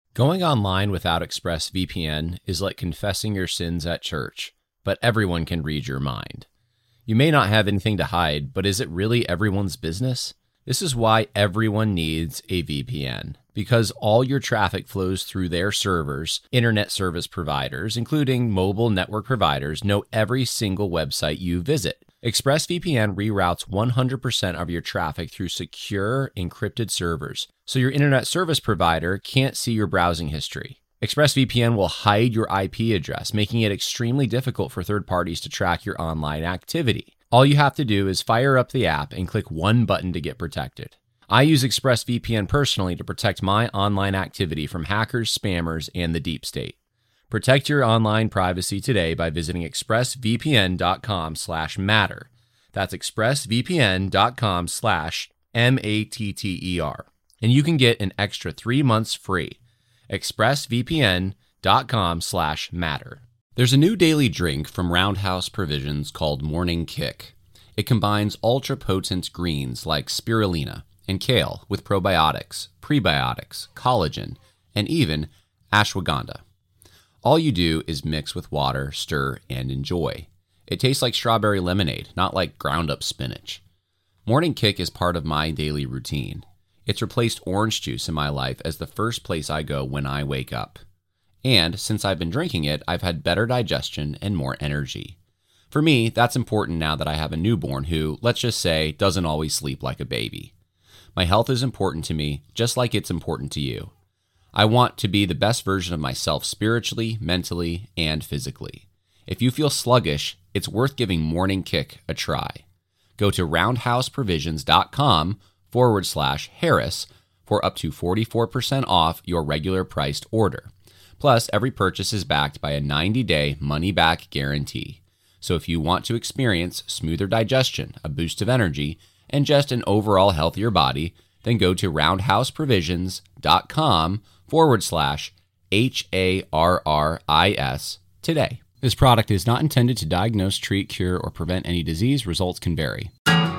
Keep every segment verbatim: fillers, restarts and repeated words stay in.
Going online without ExpressVPN is like confessing your sins at church, but everyone can read your mind. You may not have anything to hide, but is it really everyone's business? This is why everyone needs a V P N, because all your traffic flows through their servers. Internet service providers, including mobile network providers, know every single website you visit. ExpressVPN reroutes one hundred percent of your traffic through secure, encrypted servers, so your internet service provider can't see your browsing history. ExpressVPN will hide your I P address, making it extremely difficult for third parties to track your online activity. All you have to do is fire up the app and click one button to get protected. I use ExpressVPN personally to protect my online activity from hackers, spammers, and the deep state. Protect your online privacy today by visiting expressvpn.com slash matter. That's expressvpn.com slash M-A-T-T-E-R. And you can get an extra three months free. expressvpn.com slash matter. There's a new daily drink from Roundhouse Provisions called Morning Kick. It combines ultra-potent greens like spirulina and kale with probiotics, prebiotics, collagen, and even ashwagandha. All you do is mix with water, stir, and enjoy. It tastes like strawberry lemonade, not like ground-up spinach. Morning Kick is part of my daily routine. It's replaced orange juice in my life as the first place I go when I wake up. And since I've been drinking it, I've had better digestion and more energy. For me, that's important now that I have a newborn who, let's just say, doesn't always sleep like a baby. My health is important to me, just like it's important to you. I want to be the best version of myself spiritually, mentally, and physically. If you feel sluggish, it's worth giving Morning Kick a try. Go to roundhouseprovisions.com forward slash Harris for up to forty-four percent off your regular priced order. Plus, every purchase is backed by a ninety-day money-back guarantee. So if you want to experience smoother digestion, a boost of energy, and just an overall healthier body, then go to roundhouseprovisions.com forward slash H A R R I S today. This product is not intended to diagnose, treat, cure, or prevent any disease. Results can vary.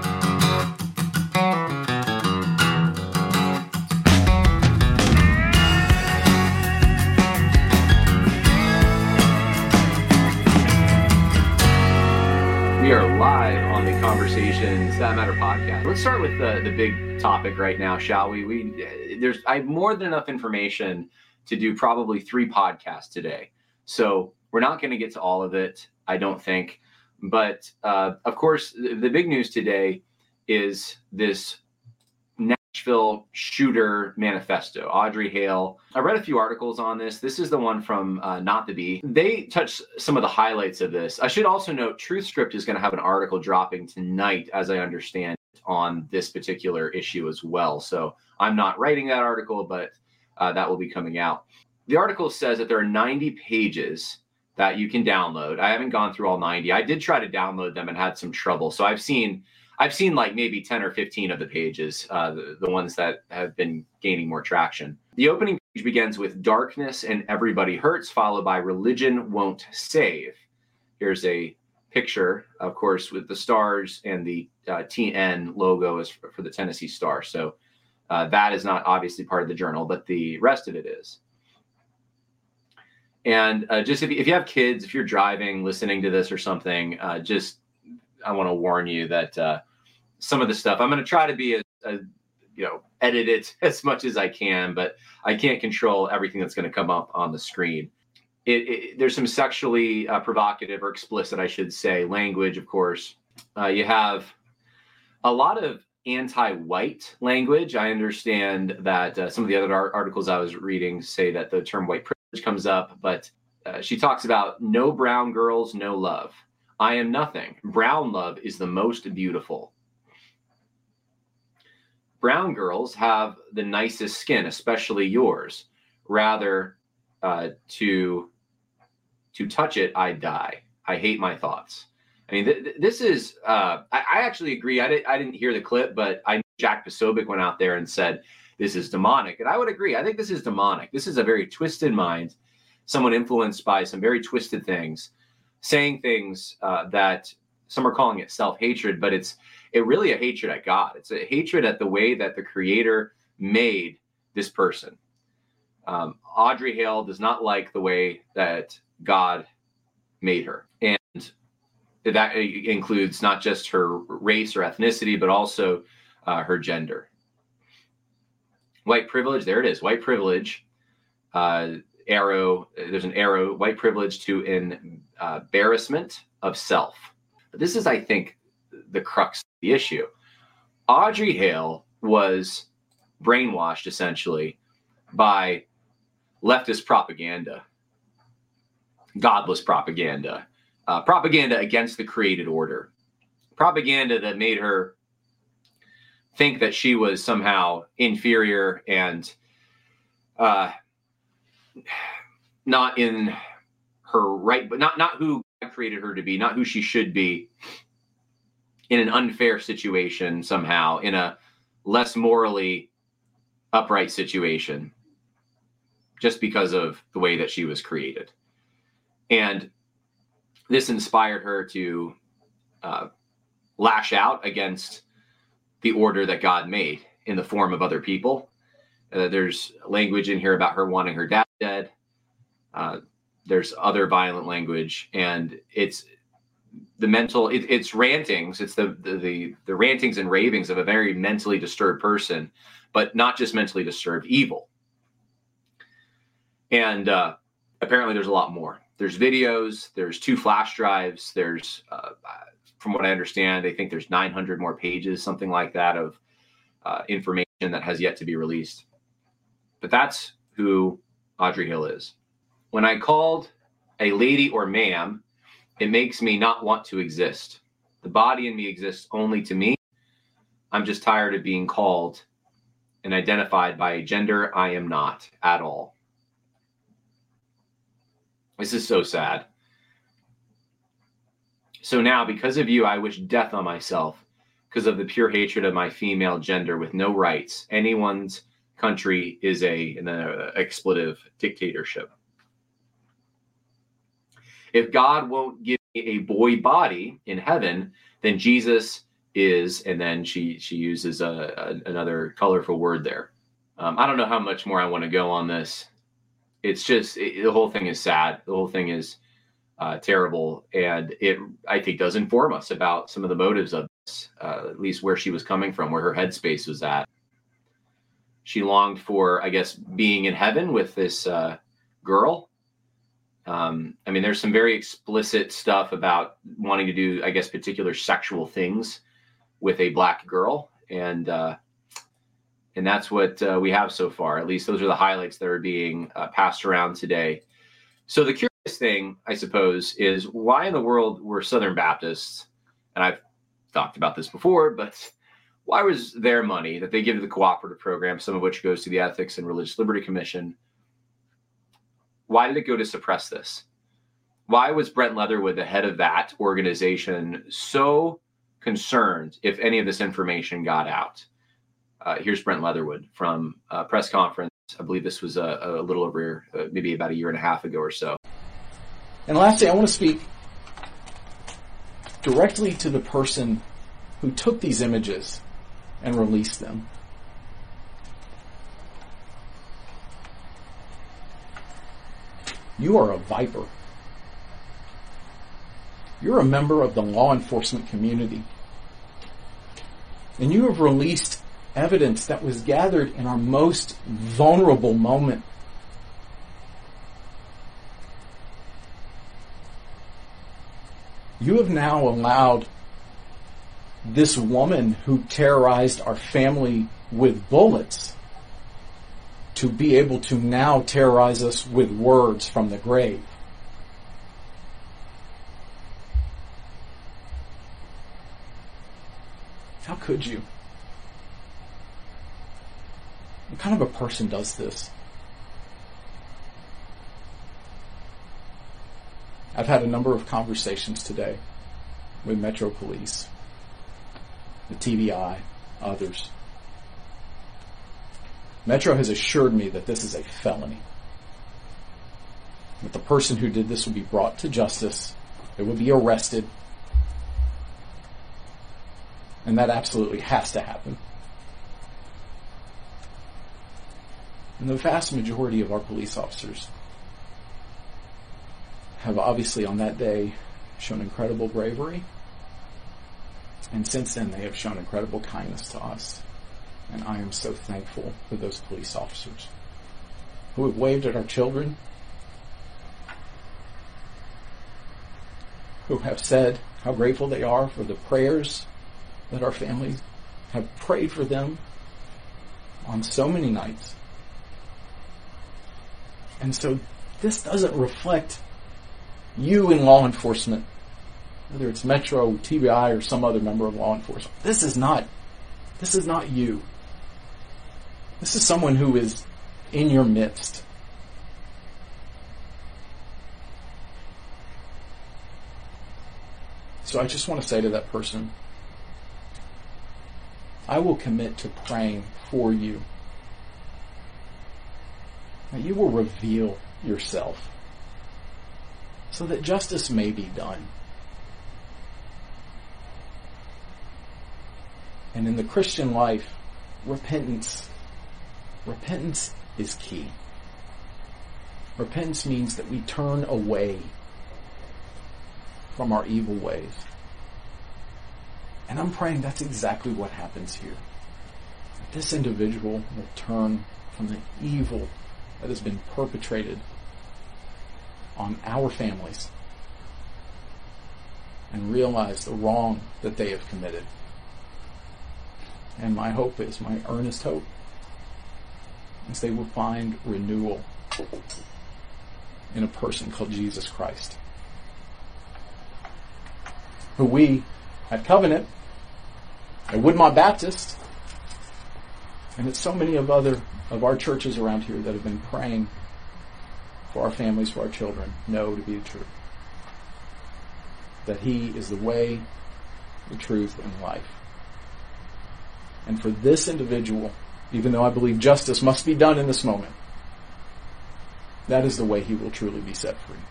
We are live on the Conversations That Matter podcast. Let's start with the, the big topic right now, shall we? We there's I have more than enough information to do probably three podcasts today. So we're not going to get to all of it, I don't think. But uh, of course, the, the big news today is this Nashville shooter manifesto, Audrey Hale. I read a few articles on this. This is the one from uh, Not the Bee. They touch some of the highlights of this. I should also note TruthScript is going to have an article dropping tonight, as I understand, on this particular issue as well. So I'm not writing that article, but uh, that will be coming out. The article says that there are ninety pages that you can download. I haven't gone through all ninety. I did try to download them and had some trouble. So I've seen I've seen like maybe ten or fifteen of the pages, uh, the, the ones that have been gaining more traction. The opening page begins with darkness and everybody hurts, followed by religion won't save. Here's a picture, of course, with the stars and the uh, T N logo is for, for the Tennessee Star. So uh, that is not obviously part of the journal, but the rest of it is. And uh, just if you, if you have kids, if you're driving, listening to this or something, uh, just I want to warn you that uh, some of the stuff I'm going to try to be a, a you know edit it as much as I can, but I can't control everything that's going to come up on the screen. It, it, there's some sexually uh, provocative or explicit, I should say, language. Of course, uh, you have a lot of anti-white language. I understand that uh, some of the other art- articles I was reading say that the term white privilege comes up, but uh, she talks about no brown girls, no love. I am nothing. Brown love is the most beautiful. Brown girls have the nicest skin, especially yours. Rather, uh, to to touch it, I die. I hate my thoughts. I mean, th- th- this is, uh, I-, I actually agree. I, di- I didn't hear the clip, but I Jack Posobiec went out there and said, this is demonic. And I would agree. I think this is demonic. This is a very twisted mind, someone influenced by some very twisted things, saying things uh, that some are calling it self-hatred, but it's it really a hatred at God. It's a hatred at the way that the Creator made this person. Um, Audrey Hale does not like the way that God made her. And that includes not just her race or ethnicity, but also uh, her gender. White privilege, there it is. White privilege, uh, arrow, there's an arrow, white privilege to an uh, embarrassment of self. But this is, I think, the crux of the issue. Audrey Hale was brainwashed, essentially, by leftist propaganda, godless propaganda, uh, propaganda against the created order, propaganda that made her think that she was somehow inferior and uh, not in her right, but not, not who God created her to be, not who she should be, in an unfair situation somehow, in a less morally upright situation, just because of the way that she was created. And this inspired her to uh, lash out against the order that God made in the form of other people. Uh, there's language in here about her wanting her dad dead. Uh, there's other violent language, and it's the mental, it, it's rantings. It's the, the, the, the rantings and ravings of a very mentally disturbed person, but not just mentally disturbed, evil. And uh, apparently there's a lot more. There's videos, there's two flash drives. There's, uh, from what I understand, I think there's nine hundred more pages, something like that, of uh, information that has yet to be released. But that's who Audrey Hale is. When I called a lady or ma'am, it makes me not want to exist. The body in me exists only to me. I'm just tired of being called and identified by a gender I am not at all. This is so sad. So now, because of you, I wish death on myself, because of the pure hatred of my female gender with no rights. Anyone's country is a, an uh, expletive dictatorship. If God won't give me a boy body in heaven, then Jesus is, and then she she uses a, a, another colorful word there. Um, I don't know how much more I want to go on this. It's just, it, the whole thing is sad. The whole thing is uh, terrible. And it, I think, does inform us about some of the motives of this, uh, at least where she was coming from, where her headspace was at. She longed for, I guess, being in heaven with this uh, girl. Um, I mean, there's some very explicit stuff about wanting to do, I guess, particular sexual things with a black girl. And, uh, and that's what uh, we have so far. At least those are the highlights that are being uh, passed around today. So the curious thing, I suppose, is why in the world were Southern Baptists, and I've talked about this before, but why was their money that they give to the cooperative program, some of which goes to the Ethics and Religious Liberty Commission, why did it go to suppress this? Why was Brent Leatherwood, the head of that organization, so concerned if any of this information got out? Uh, here's Brent Leatherwood from a press conference. I believe this was a, a little over, uh, maybe about a year and a half ago or so. And lastly, I want to speak directly to the person who took these images and released them. You are a viper. You're a member of the law enforcement community. And you have released evidence that was gathered in our most vulnerable moment. You have now allowed this woman who terrorized our family with bullets to be able to now terrorize us with words from the grave. How could you? What kind of a person does this? I've had a number of conversations today with Metro Police, the T B I, others. Metro has assured me that this is a felony. That the person who did this will be brought to justice, they will be arrested, and that absolutely has to happen. And the vast majority of our police officers have obviously on that day shown incredible bravery. And since then, they have shown incredible kindness to us. And I am so thankful for those police officers who have waved at our children, who have said how grateful they are for the prayers that our families have prayed for them on so many nights. And so this doesn't reflect you in law enforcement, whether it's Metro, T B I, or some other member of law enforcement. This is not, this is not you. This is someone who is in your midst. So I just want to say to that person, I will commit to praying for you, that you will reveal yourself so that justice may be done. And in the Christian life, repentance, repentance is key. Repentance means that we turn away from our evil ways. And I'm praying that's exactly what happens here. That this individual will turn from the evil that has been perpetrated on our families and realize the wrong that they have committed. And my hope is, my earnest hope, is they will find renewal in a person called Jesus Christ, who we at Covenant, at Woodmont Baptist, and at so many of other of our churches around here that have been praying for our families, for our children, know to be the truth. That He is the way, the truth, and life. And for this individual, even though I believe justice must be done in this moment, that is the way he will truly be set free.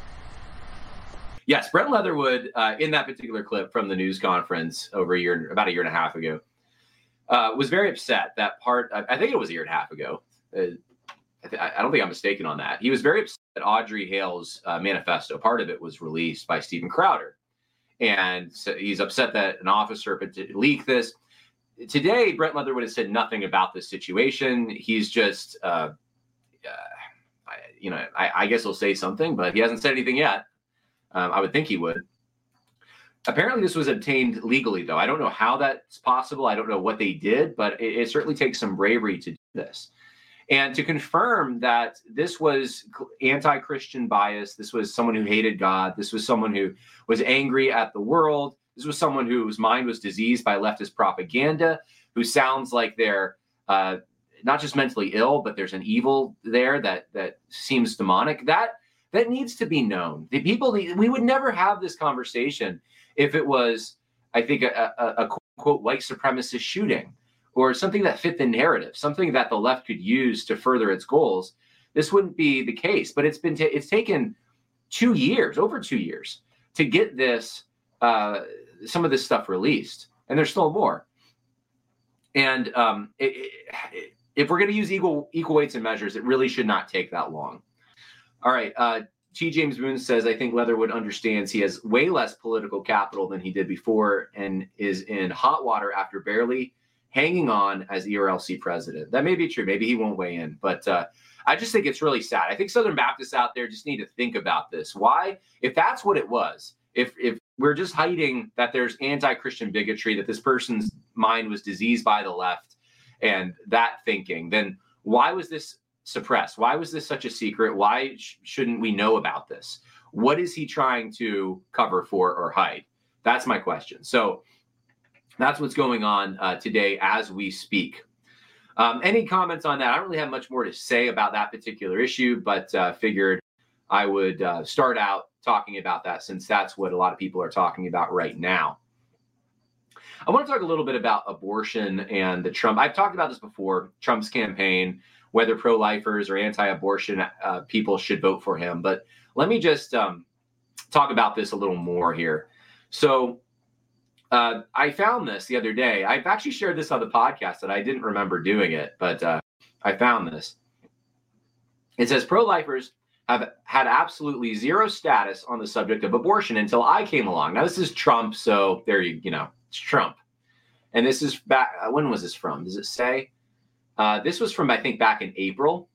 Yes, Brent Leatherwood, uh, in that particular clip from the news conference over a year, about a year and a half ago, uh, was very upset that part, I think it was a year and a half ago. Uh, I, th- I don't think I'm mistaken on that. He was very upset that Audrey Hale's uh, manifesto, part of it was released by Steven Crowder. And so he's upset that an officer leaked this. Today, Brent Leatherwood has said nothing about this situation. He's just, uh, uh, I, you know, I, I guess he'll say something, but he hasn't said anything yet. Um, I would think he would. Apparently, this was obtained legally, though. I don't know how that's possible. I don't know what they did, but it, it certainly takes some bravery to do this. And to confirm that this was anti-Christian bias, this was someone who hated God, this was someone who was angry at the world, this was someone whose mind was diseased by leftist propaganda, who sounds like they're uh, not just mentally ill, but there's an evil there that that seems demonic. That that needs to be known. The people, we would never have this conversation if it was, I think, a, a, a quote, quote white supremacist shooting or something that fit the narrative, something that the left could use to further its goals. This wouldn't be the case. But it's been ta- it's taken two years, over two years, to get this. Uh, some of this stuff released, and there's still more. And um, it, it, if we're going to use equal equal weights and measures, it really should not take that long. All right. Uh, T. James Boone says, I think Leatherwood understands he has way less political capital than he did before and is in hot water after barely hanging on as E R L C president. That may be true. Maybe he won't weigh in, but uh, I just think it's really sad. I think Southern Baptists out there just need to think about this. Why? If that's what it was, if if we're just hiding that there's anti-Christian bigotry, that this person's mind was diseased by the left and that thinking, then why was this suppressed? Why was this such a secret? Why sh- shouldn't we know about this? What is he trying to cover for or hide? That's my question. So that's what's going on uh, today as we speak. Um, any comments on that? I don't really have much more to say about that particular issue, but uh, figured I would uh, start out talking about that since that's what a lot of people are talking about right now. I want to talk a little bit about abortion and the Trump. I've talked about this before, Trump's campaign, whether pro-lifers or anti-abortion uh, people should vote for him. But let me just um, talk about this a little more here. So uh, I found this the other day. I've actually shared this on the podcast that I didn't remember doing it, but uh, I found this. It says pro-lifers have had absolutely zero status on the subject of abortion until I came along. Now, this is Trump, so there you, you know, it's Trump. And this is back, uh, when was this from? Does it say? Uh, this was from, I think, back in April.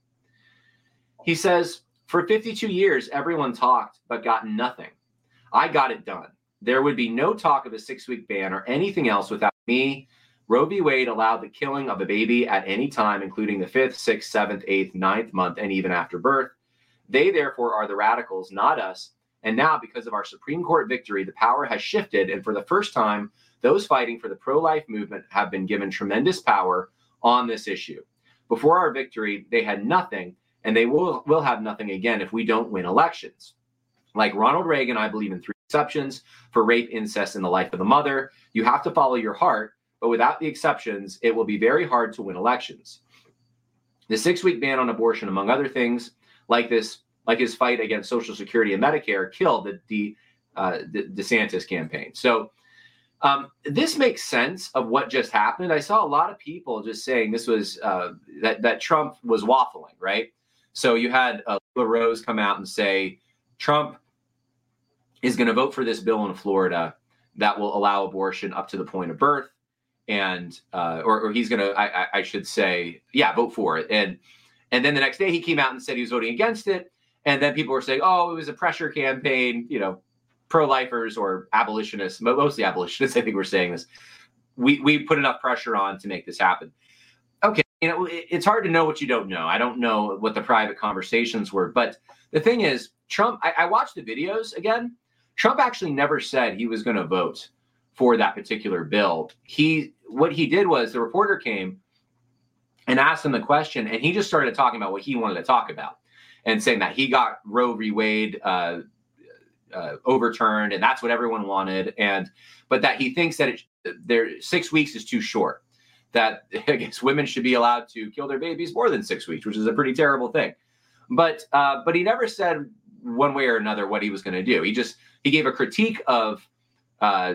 He says, for fifty-two years, everyone talked but got nothing. I got it done. There would be no talk of a six-week ban or anything else without me. Roe v. Wade allowed the killing of a baby at any time, including the fifth, sixth, seventh, eighth, ninth month, and even after birth. They, therefore, are the radicals, not us. And now, because of our Supreme Court victory, the power has shifted. And for the first time, those fighting for the pro-life movement have been given tremendous power on this issue. Before our victory, they had nothing, and they will, will have nothing again if we don't win elections. Like Ronald Reagan, I believe in three exceptions for rape, incest, and the life of the mother. You have to follow your heart, but without the exceptions, it will be very hard to win elections. The six-week ban on abortion, among other things, like this, like his fight against Social Security and Medicare, killed the, the, uh, the DeSantis campaign. So um, this makes sense of what just happened. I saw a lot of people just saying this was uh, that that Trump was waffling, right? So you had uh, Lela Rose come out and say Trump is going to vote for this bill in Florida that will allow abortion up to the point of birth, and uh, or, or he's going to, I, I should say, yeah, vote for it. And and then the next day he came out and said he was voting against it. And then people were saying, oh, it was a pressure campaign, you know, pro-lifers or abolitionists, mostly abolitionists, I think we're saying this. We we put enough pressure on to make this happen. Okay, you know, it's hard to know what you don't know. I don't know what the private conversations were. But the thing is, Trump, I, I watched the videos again. Trump actually never said he was going to vote for that particular bill. He what he did was the reporter came and asked him the question, and he just started talking about what he wanted to talk about, and saying that he got Roe v. Wade uh, uh, overturned, and that's what everyone wanted, and but that he thinks that it, there six weeks is too short. That I guess women should be allowed to kill their babies more than six weeks, which is a pretty terrible thing. But uh, but he never said one way or another what he was going to do. He just he gave a critique of uh,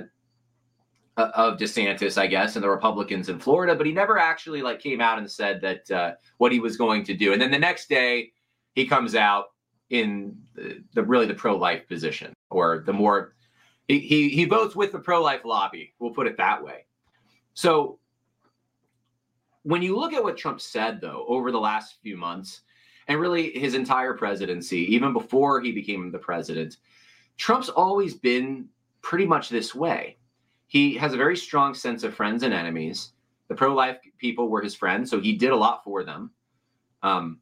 of DeSantis, I guess, and the Republicans in Florida, but he never actually like came out and said that uh, what he was going to do. And then the next day, he comes out in the, the really the pro-life position, or the more he, he he votes with the pro-life lobby. We'll put it that way. So when you look at what Trump said, though, over the last few months, and really his entire presidency, even before he became the president, Trump's always been pretty much this way. He has a very strong sense of friends and enemies. The pro-life people were his friends, so he did a lot for them. Um,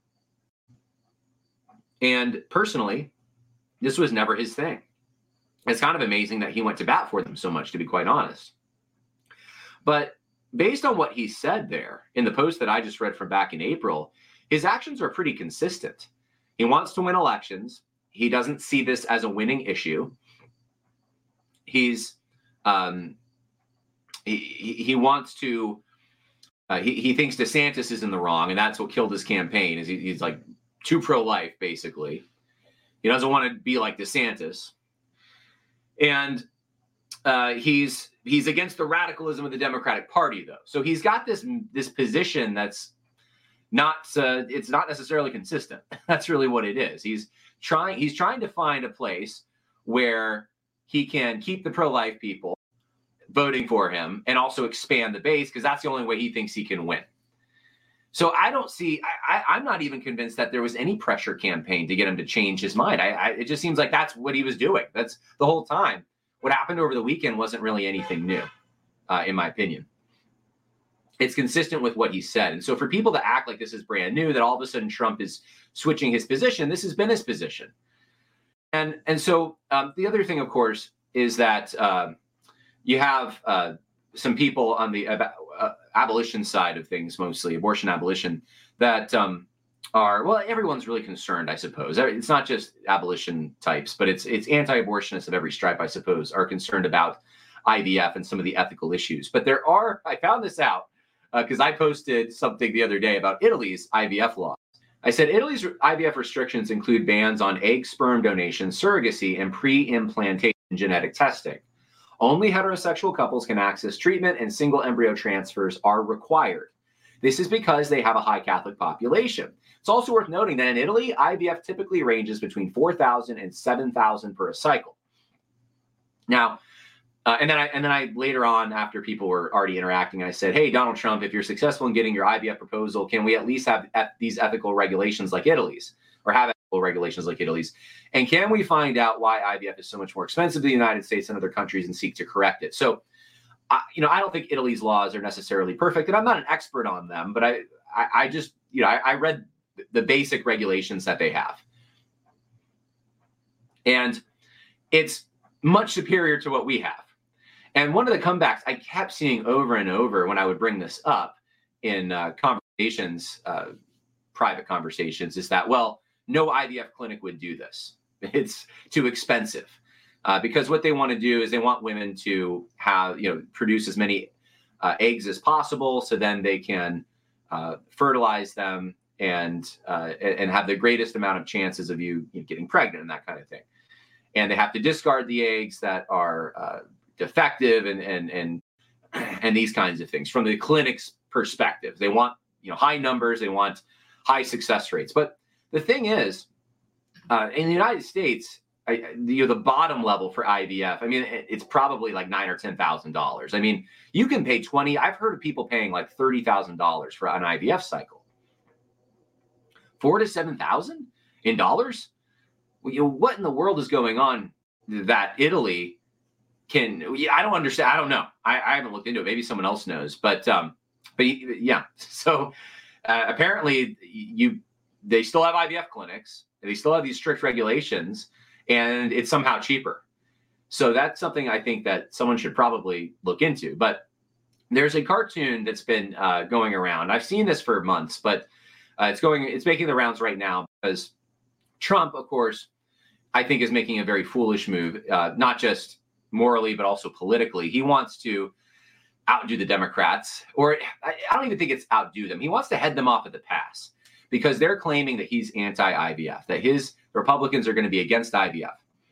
And personally, this was never his thing. It's kind of amazing that he went to bat for them so much, to be quite honest. But based on what he said there in the post that I just read from back in April, his actions are pretty consistent. He wants to win elections. He doesn't see this as a winning issue. He's um, he, he wants to. Uh, he he thinks DeSantis is in the wrong, and that's what killed his campaign. Is he, he's like too pro-life, basically. He doesn't want to be like DeSantis. And uh, he's he's against the radicalism of the Democratic Party, though. So he's got this this position that's not uh, it's not necessarily consistent. That's really what it is. He's trying he's trying to find a place where he can keep the pro-life people voting for him and also expand the base, because that's the only way he thinks he can win. So I don't see, I, I, I'm not even convinced that there was any pressure campaign to get him to change his mind. I, I, it just seems like that's what he was doing. That's the whole time. What happened over the weekend wasn't really anything new, uh, in my opinion. It's consistent with what he said. And so for people to act like this is brand new, that all of a sudden Trump is switching his position, this has been his position. And, and so um, the other thing, of course, is that uh, you have uh, some people on the uh, uh, abolition side of things, mostly abortion abolition, that um, are, well, everyone's really concerned, I suppose. It's not just abolition types, but it's it's anti-abortionists of every stripe, I suppose, are concerned about I V F and some of the ethical issues. But there are, I found this out because uh, I posted something the other day about Italy's I V F law. I said Italy's I V F restrictions include bans on egg sperm donation, surrogacy, and pre-implantation genetic testing. Only heterosexual couples can access treatment, and single embryo transfers are required. This is because they have a high Catholic population. It's also worth noting that in Italy, I V F typically ranges between four thousand and seven thousand per cycle. Now, uh, and then I and then I later on, after people were already interacting, I said, hey, Donald Trump, if you're successful in getting your I V F proposal, can we at least have et- these ethical regulations like Italy's, or have ethical regulations like Italy's? And can we find out why I V F is so much more expensive in the United States and other countries and seek to correct it? So, I, you know, I don't think Italy's laws are necessarily perfect, and I'm not an expert on them, but I, I, I just, you know, I, I read the basic regulations that they have. And it's much superior to what we have. And one of the comebacks I kept seeing over and over when I would bring this up in uh, conversations, uh, private conversations, is that, well, no I V F clinic would do this. It's too expensive. Uh, because what they want to do is they want women to have, you know, produce as many uh, eggs as possible, so then they can uh, fertilize them and uh, and have the greatest amount of chances of you, you know, getting pregnant and that kind of thing. And they have to discard the eggs that are uh, defective and and and and these kinds of things from the clinic's perspective. They want, you know, high numbers. They want high success rates. But the thing is, uh, in the United States, I, you know, the bottom level for I V F, I mean, it, it's probably like nine or ten thousand dollars. I mean, you can pay twenty. I've heard of people paying like thirty thousand dollars for an I V F cycle. Four to seven thousand in dollars. Well, you know, what in the world is going on that Italy can? I don't understand. I don't know. I, I haven't looked into it. Maybe someone else knows. But um, but yeah. So uh, apparently, you they still have I V F clinics. They still have these strict regulations. And it's somehow cheaper. So that's something I think that someone should probably look into. But there's a cartoon that's been uh, going around. I've seen this for months, but uh, it's going, it's making the rounds right now because Trump, of course, I think is making a very foolish move, uh, not just morally, but also politically. He wants to outdo the Democrats, or I, I don't even think it's outdo them. He wants to head them off at the pass because they're claiming that he's anti-I V F, that his Republicans are going to be against I V F.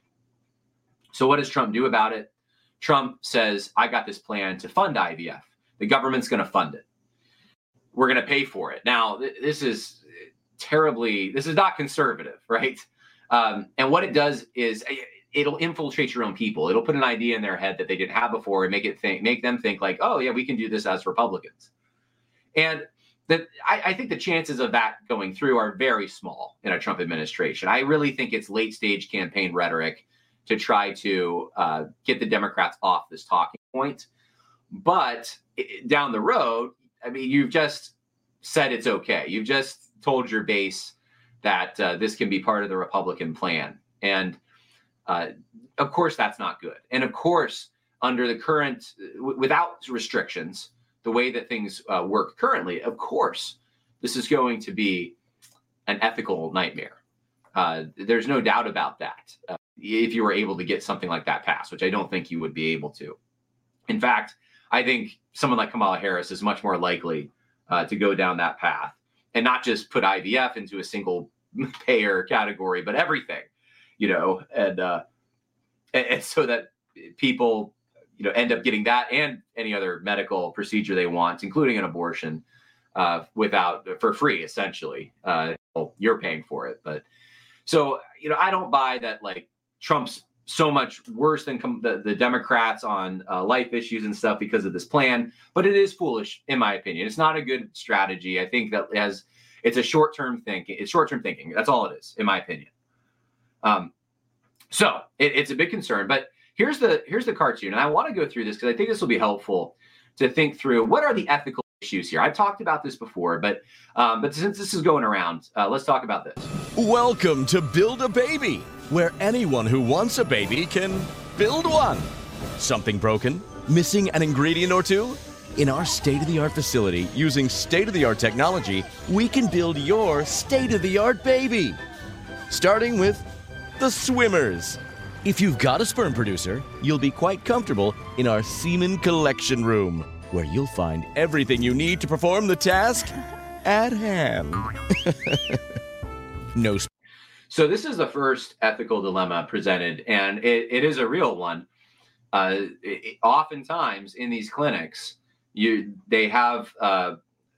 So what does Trump do about it? Trump says, I got this plan to fund I V F. The government's going to fund it. We're going to pay for it. Now, th- this is terribly, this is not conservative, right? Um, and what it does is it'll infiltrate your own people. It'll put an idea in their head that they didn't have before and make it think, make them think like, oh yeah, we can do this as Republicans. And that I, I think the chances of that going through are very small in a Trump administration. I really think it's late stage campaign rhetoric to try to uh, get the Democrats off this talking point. But it, down the road, I mean, you've just said it's okay. You've just told your base that uh, this can be part of the Republican plan. And uh, of course, that's not good. And of course, under the current, w- without restrictions, the way that things uh, work currently, of course, this is going to be an ethical nightmare. Uh, there's no doubt about that. Uh, if you were able to get something like that passed, which I don't think you would be able to. In fact, I think someone like Kamala Harris is much more likely uh, to go down that path and not just put I V F into a single payer category, but everything, you know, and, uh, and, and so that people, you know, end up getting that and any other medical procedure they want, including an abortion, uh, without for free, essentially. Uh, well, you're paying for it, but so you know, I don't buy that. Like Trump's so much worse than com- the, the Democrats on uh, life issues and stuff because of this plan, but it is foolish, in my opinion. It's not a good strategy. I think that it has it's a short term thinking. It's short term thinking. That's all it is, in my opinion. Um, so it, it's a big concern, but. Here's the here's the cartoon, and I want to go through this because I think this will be helpful to think through what are the ethical issues here. I've talked about this before, but um, but since this is going around, uh, let's talk about this. Welcome to Build a Baby, where anyone who wants a baby can build one. Something broken? Missing an ingredient or two? In our state-of-the-art facility, using state-of-the-art technology, we can build your state-of-the-art baby. Starting with the Swimmers. If you've got a sperm producer, you'll be quite comfortable in our semen collection room, where you'll find everything you need to perform the task at hand. No. Sp- so this is the first ethical dilemma presented, and it, it is a real one. Uh, it, oftentimes in these clinics, you they have uh,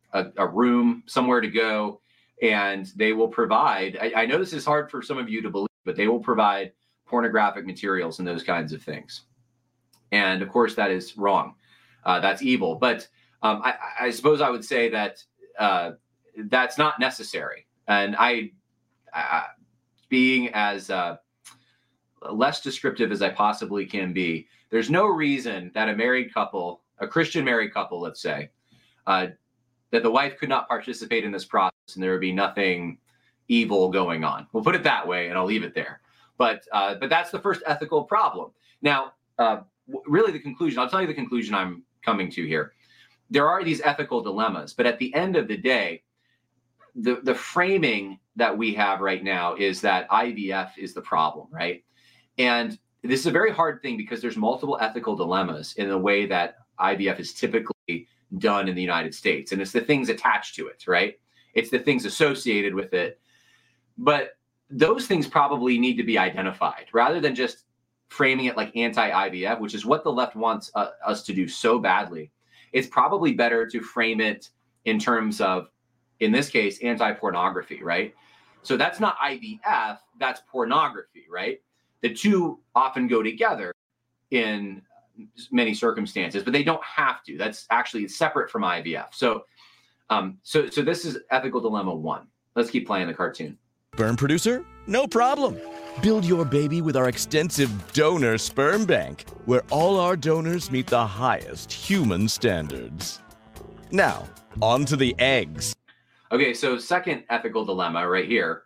a, a room, somewhere to go, and they will provide, I, I know this is hard for some of you to believe, but they will provide pornographic materials and those kinds of things. And of course, that is wrong. Uh, that's evil. But um, I, I suppose I would say that uh, that's not necessary. And I, uh, being as uh, less descriptive as I possibly can be, there's no reason that a married couple, a Christian married couple, let's say, uh, that the wife could not participate in this process and there would be nothing evil going on. We'll put it that way, and I'll leave it there. But uh, but that's the first ethical problem. Now, uh, really the conclusion, I'll tell you the conclusion I'm coming to here. There are these ethical dilemmas, but at the end of the day, the, the framing that we have right now is that I V F is the problem, right? And this is a very hard thing because there's multiple ethical dilemmas in the way that I V F is typically done in the United States. And it's the things attached to it, right? It's the things associated with it. But those things probably need to be identified rather than just framing it like anti-I V F, which is what the left wants uh, us to do so badly. It's probably better to frame it in terms of, in this case, anti-pornography, right? So that's not I V F, that's pornography, right? The two often go together in many circumstances, but they don't have to. That's actually separate from I V F. So, um, so, so this is ethical dilemma one. Let's keep playing the cartoon. Sperm producer? No problem. Build your baby with our extensive donor sperm bank, where all our donors meet the highest human standards. Now, on to the eggs. Okay, so second ethical dilemma right here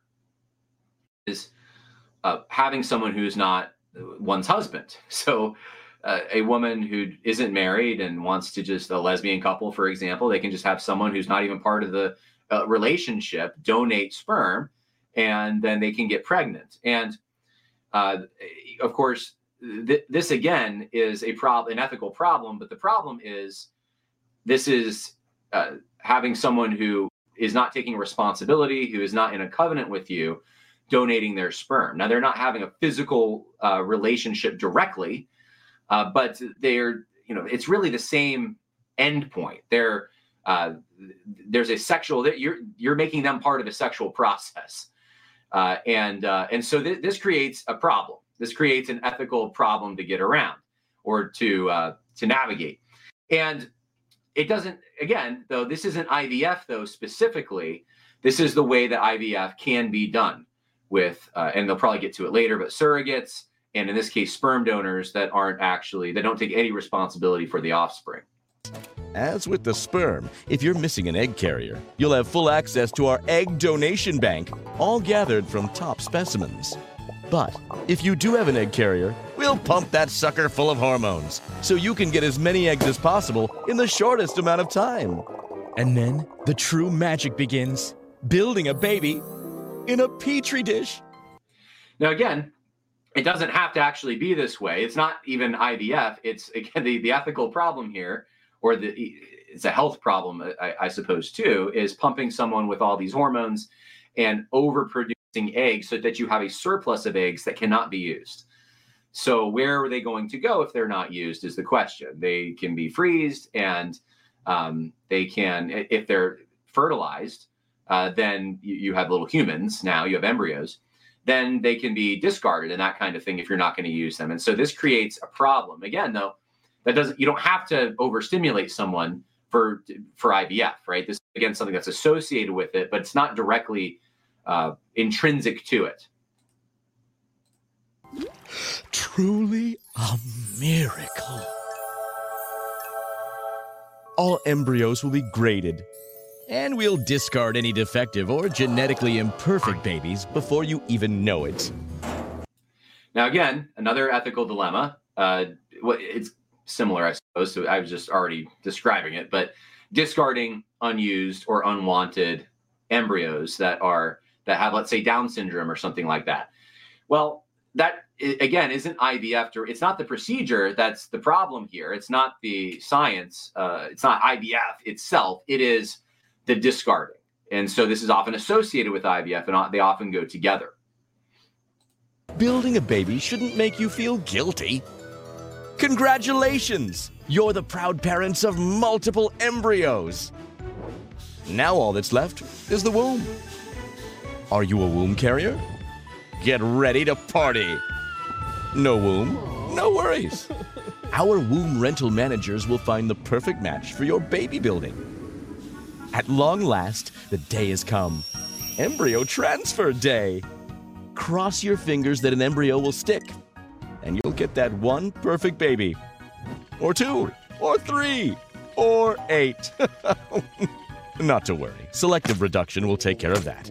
is uh, having someone who's not one's husband. So uh, a woman who isn't married and wants to just, a lesbian couple, for example, they can just have someone who's not even part of the uh, relationship donate sperm, and then they can get pregnant. And uh, of course, th- this again is a problem, an ethical problem, but the problem is this is uh, having someone who is not taking responsibility, who is not in a covenant with you, donating their sperm. Now, they're not having a physical uh, relationship directly, uh, but they're, you know, it's really the same end point. They're, uh, there's a sexual, you're, you're making them part of a sexual process. Uh, and, uh, and so th- this creates a problem. This creates an ethical problem to get around or to, uh, to navigate. And it doesn't, again, though, this isn't I V F, though, specifically. This is the way that I V F can be done with, uh, and they'll probably get to it later, but surrogates, and in this case, sperm donors that aren't actually, that don't take any responsibility for the offspring. As with the sperm, if you're missing an egg carrier, you'll have full access to our egg donation bank, all gathered from top specimens. But if you do have an egg carrier, we'll pump that sucker full of hormones so you can get as many eggs as possible in the shortest amount of time. And then the true magic begins, building a baby in a petri dish. Now, again, it doesn't have to actually be this way. It's not even I V F. It's, again, the, the ethical problem here, or the it's a health problem, I, I suppose, too, is pumping someone with all these hormones and overproducing eggs so that you have a surplus of eggs that cannot be used. So where are they going to go if they're not used is the question. They can be freezed, and um, they can, if they're fertilized, uh, then you, you have little humans now, you have embryos, then they can be discarded and that kind of thing if you're not going to use them. And so this creates a problem. Again, though, that doesn't, you don't have to overstimulate someone for for I V F, right? This is, again, something that's associated with it, but it's not directly uh, intrinsic to it. Truly a miracle. All embryos will be graded, and we'll discard any defective or genetically imperfect babies before you even know it. Now, again, another ethical dilemma. Uh, it's similar, I suppose, so I was just already describing it, but discarding unused or unwanted embryos that are that have, let's say, Down syndrome or something like that. Well, that, again, isn't I V F. It's not the procedure that's the problem here. It's not the science. Uh, it's not I V F itself. It is the discarding. And so this is often associated with I V F, and they often go together. Building a baby shouldn't make you feel guilty. Congratulations! You're the proud parents of multiple embryos. Now all that's left is the womb. Are you a womb carrier? Get ready to party. No womb, no worries. Our womb rental managers will find the perfect match for your baby building. At long last, the day has come. Embryo transfer day. Cross your fingers that an embryo will stick, and you'll get that one perfect baby. Or two, or three, or eight. Not to worry. Selective reduction will take care of that.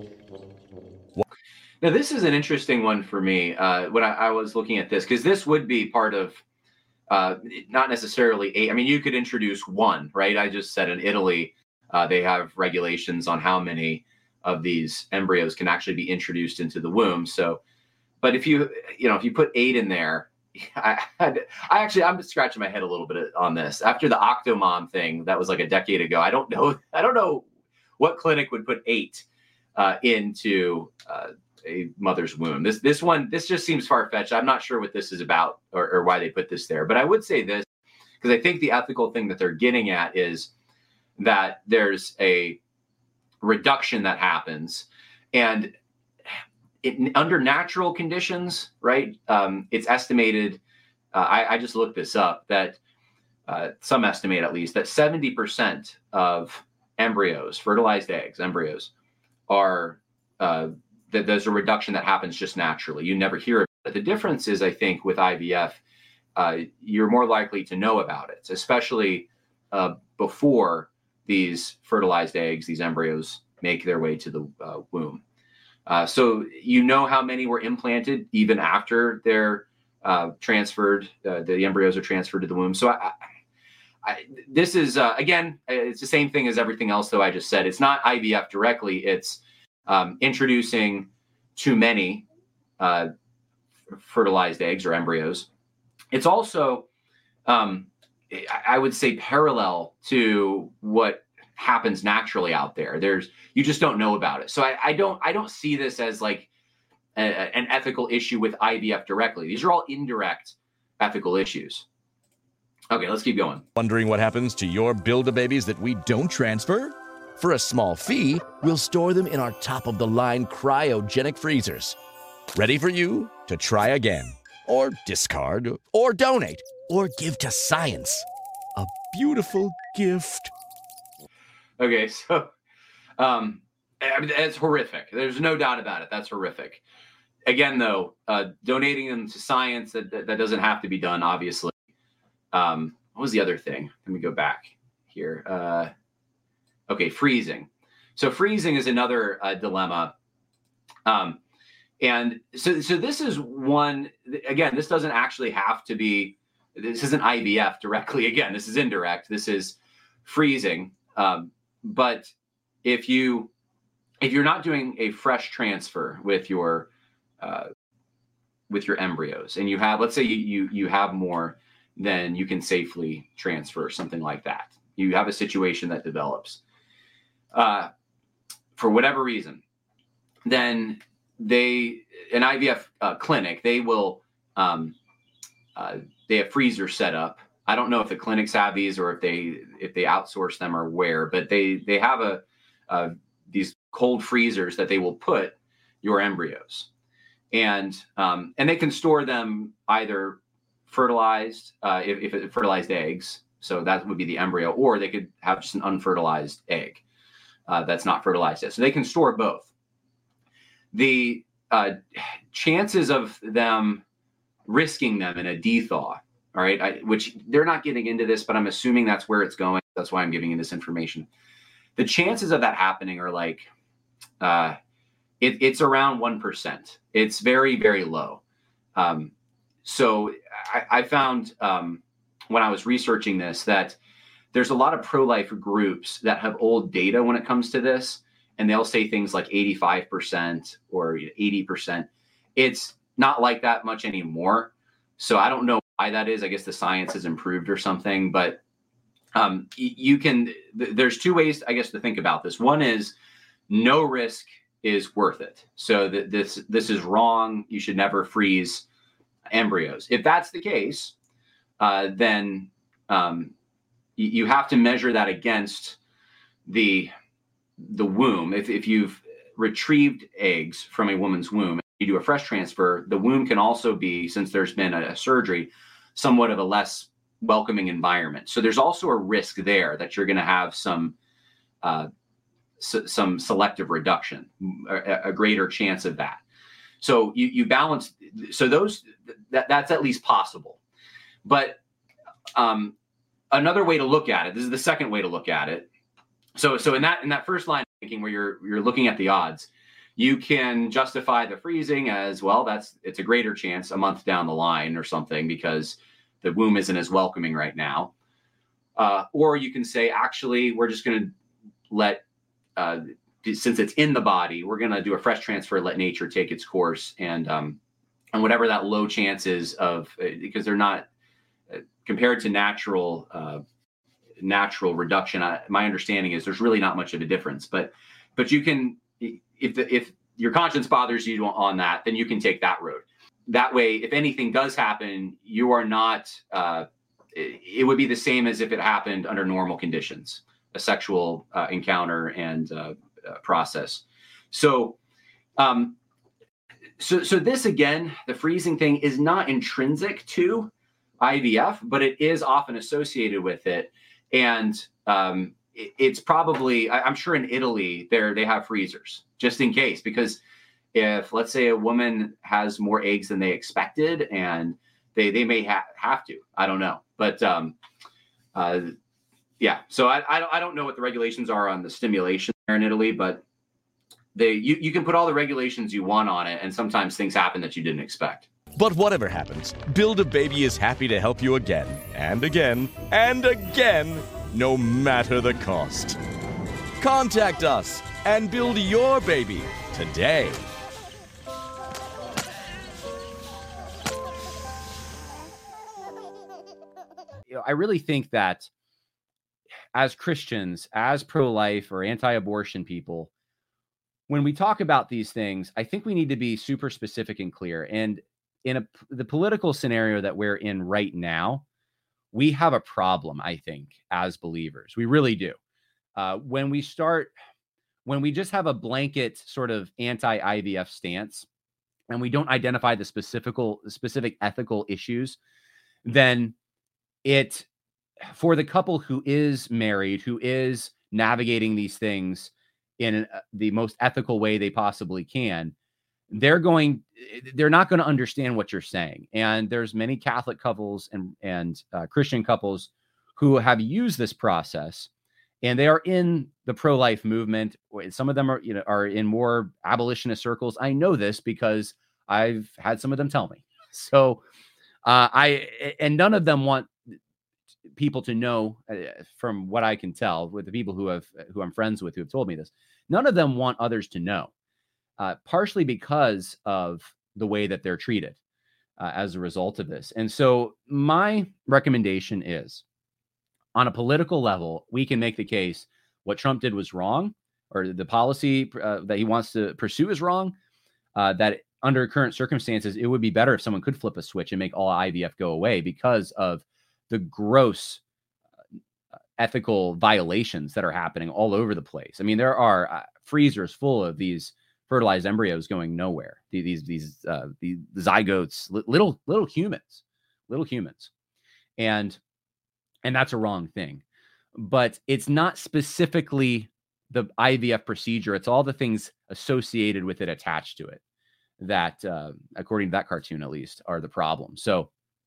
Now, this is an interesting one for me uh, when I, I was looking at this, because this would be part of uh, not necessarily eight. I mean, you could introduce one, right? I just said in Italy, uh, they have regulations on how many of these embryos can actually be introduced into the womb. So, but if you, you know, if you put eight in there, I, I actually, I'm scratching my head a little bit on this. After the Octomom thing, that was like a decade ago. I don't know. I don't know what clinic would put eight uh, into uh, a mother's womb. This this one, this just seems far-fetched. I'm not sure what this is about or, or why they put this there. But I would say this, because I think the ethical thing that they're getting at is that there's a reduction that happens. And it, under natural conditions, right, um, it's estimated, uh, I, I just looked this up, that uh, some estimate at least, that seventy percent of embryos, fertilized eggs, embryos, are uh, that there's a reduction that happens just naturally. You never hear about it. The difference is, I think, with I V F, uh, you're more likely to know about it, especially uh, before these fertilized eggs, these embryos, make their way to the uh, womb. Uh, so you know how many were implanted even after they're uh, transferred, uh, the embryos are transferred to the womb. So I, I, this is, uh, again, it's the same thing as everything else, though I just said. It's not I V F directly. It's um, introducing too many uh, fertilized eggs or embryos. It's also, um, I would say, parallel to what happens naturally out there. There's, you just don't know about it. So I, I don't, I don't see this as like a, an ethical issue with I V F directly. These are all indirect ethical issues. Okay, let's keep going. Wondering what happens to your Build-A-Babies that we don't transfer? For a small fee, we'll store them in our top-of-the-line cryogenic freezers, ready for you to try again, or discard, or donate, or give to science. A beautiful gift. Okay, so um, I mean, it's horrific. There's no doubt about it. That's horrific. Again, though, uh, donating them to science, that, that, that doesn't have to be done, obviously. Um, what was the other thing? Let me go back here. Uh, okay, freezing. So freezing is another uh, dilemma. Um, and so, so this is one, again, this doesn't actually have to be, this isn't I V F directly. Again, this is indirect. This is freezing. Um, but if you, if you're not doing a fresh transfer with your, uh, with your embryos, and you have, let's say you, you, you have more then you can safely transfer, something like that. You have a situation that develops uh, for whatever reason, then they, an I V F uh, clinic, they will, um, uh, they have freezers set up. I don't know if the clinics have these or if they, if they outsource them or where, but they, they have a, uh, these cold freezers that they will put your embryos, and, um, and they can store them either fertilized, uh, if, if it fertilized eggs, so that would be the embryo, or they could have just an unfertilized egg uh, that's not fertilized yet. So they can store both. The uh, chances of them risking them in a dethaw, all right, I, which they're not getting into this, but I'm assuming that's where it's going. That's why I'm giving you this information. The chances of that happening are like, uh, it, it's around one percent. It's very, very low. Um, So I, I found um, when I was researching this that there's a lot of pro-life groups that have old data when it comes to this, and they'll say things like eighty-five percent or eighty percent. It's not like that much anymore. So I don't know why that is. I guess the science has improved or something, but um, you can, th- there's two ways, I guess, to think about this. One is no risk is worth it. So th- this, this is wrong. You should never freeze embryos. If that's the case, uh, then um, y- you have to measure that against the the womb, if, if you've retrieved eggs from a woman's womb, you do a fresh transfer, the womb can also be, since there's been a, a surgery, somewhat of a less welcoming environment. So there's also a risk there that you're going to have some uh, s- some selective reduction, a, a greater chance of that. So you you balance. So those that that's at least possible. But um, another way to look at it, this is the second way to look at it. So so in that in that first line of thinking where you're you're looking at the odds, you can justify the freezing as well. That's it's a greater chance a month down the line or something because the womb isn't as welcoming right now. Uh, or you can say, actually, we're just going to let, uh, since it's in the body, we're going to do a fresh transfer, let nature take its course, and um, and whatever that low chance is of, because they're not uh, compared to natural uh, natural reduction. I, my understanding is there's really not much of a difference, but but you can. If the, if your conscience bothers you on that, then you can take that road. That way, if anything does happen, you are not, uh, it, it would be the same as if it happened under normal conditions, a sexual uh, encounter and uh, uh, process. So, um, so, so this again, the freezing thing is not intrinsic to I V F, but it is often associated with it. And um, it, it's probably, I, I'm sure in Italy, there they have freezers just in case, because if, let's say, a woman has more eggs than they expected, and they they may ha- have to, I don't know, but um, uh, yeah. So I I don't, I don't know what the regulations are on the stimulation there in Italy, but they you, you can put all the regulations you want on it, and sometimes things happen that you didn't expect. But whatever happens, Build a Baby is happy to help you again and again and again, no matter the cost. Contact us and build your baby today. You know, I really think that as Christians, as pro-life or anti-abortion people, when we talk about these things, I think we need to be super specific and clear. And in a, the political scenario that we're in right now, we have a problem, I think, as believers. We really do. Uh, when we start, when we just have a blanket sort of anti-I V F stance, and we don't identify the specific, specific ethical issues, then it, for the couple who is married, who is navigating these things in the most ethical way they possibly can, they're going, they're not going to understand what you're saying. And there's many Catholic couples and, and uh, Christian couples who have used this process, and they are in the pro-life movement. Some of them are, you know, are in more abolitionist circles. I know this because I've had some of them tell me. So uh, I, and none of them want people to know, uh, from what I can tell with the people who have, who I'm friends with, who have told me this, none of them want others to know, uh, partially because of the way that they're treated uh, as a result of this. And so my recommendation is, on a political level, we can make the case what Trump did was wrong, or the policy uh, that he wants to pursue is wrong, uh, that under current circumstances, it would be better if someone could flip a switch and make all I V F go away because of the gross uh, ethical violations that are happening all over the place. I mean, there are uh, freezers full of these fertilized embryos going nowhere. These, these, uh, these zygotes, little, little humans, little humans. And And that's a wrong thing. But it's not specifically the I V F procedure. It's all the things associated with it, attached to it, that, uh, according to that cartoon, at least, are the problem. So,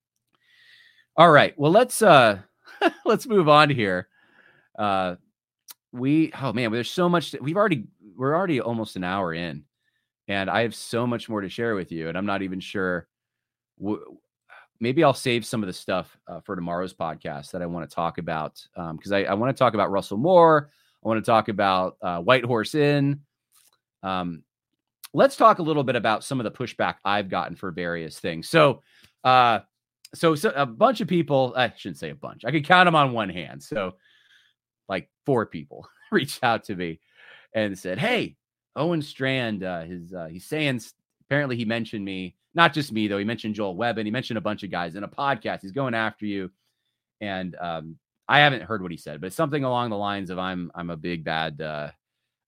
all right. Well, let's uh, let's move on here. Uh, we oh man, there's so much. That we've already we're already almost an hour in, and I have so much more to share with you, and I'm not even sure. W- Maybe I'll save some of the stuff uh, for tomorrow's podcast that I want to talk about, because um, I, I want to talk about Russell Moore. I want to talk about uh, White Horse Inn. Um, let's talk a little bit about some of the pushback I've gotten for various things. So, uh, so, so a bunch of people, I shouldn't say a bunch, I could count them on one hand. So like four people reached out to me and said, "Hey, Owen Strand, uh, his, uh, he's saying, apparently he mentioned me. Not just me, though. He mentioned Joel Webb, and he mentioned a bunch of guys in a podcast. He's going after you." And um, I haven't heard what he said, but something along the lines of, I'm I'm a big bad, uh,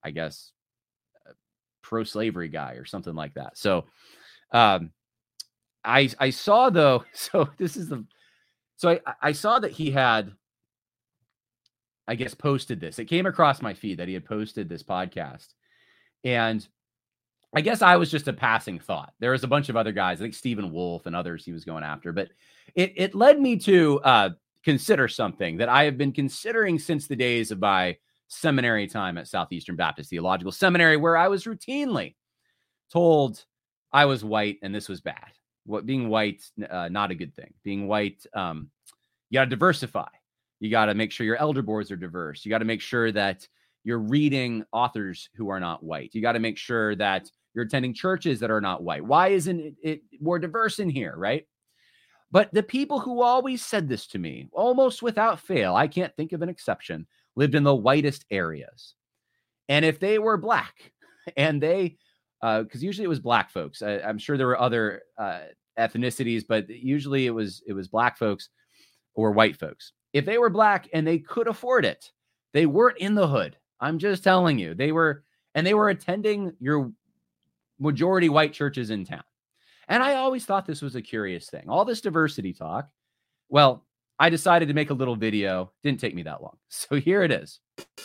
I guess, pro-slavery guy or something like that. So um, I I saw though, so this is the, so I, I saw that he had, I guess, posted this. It came across my feed that he had posted this podcast. And I guess I was just a passing thought. There was a bunch of other guys, I think Stephen Wolf and others he was going after, but it, it led me to uh, consider something that I have been considering since the days of my seminary time at Southeastern Baptist Theological Seminary, where I was routinely told I was white and this was bad. What being white, uh, not a good thing. Being white, um, you got to diversify. You got to make sure your elder boards are diverse. You got to make sure that you're reading authors who are not white. You got to make sure that you're attending churches that are not white. Why isn't it, it more diverse in here, right? But the people who always said this to me, almost without fail, I can't think of an exception, lived in the whitest areas. And if they were black and they, because uh, usually it was black folks. I, I'm sure there were other uh, ethnicities, but usually it was it was black folks or white folks. If they were black and they could afford it, they weren't in the hood. I'm just telling you, they were, and they were attending your majority white churches in town. And I always thought this was a curious thing. All this diversity talk. Well, I decided to make a little video. Didn't take me that long. So here it is.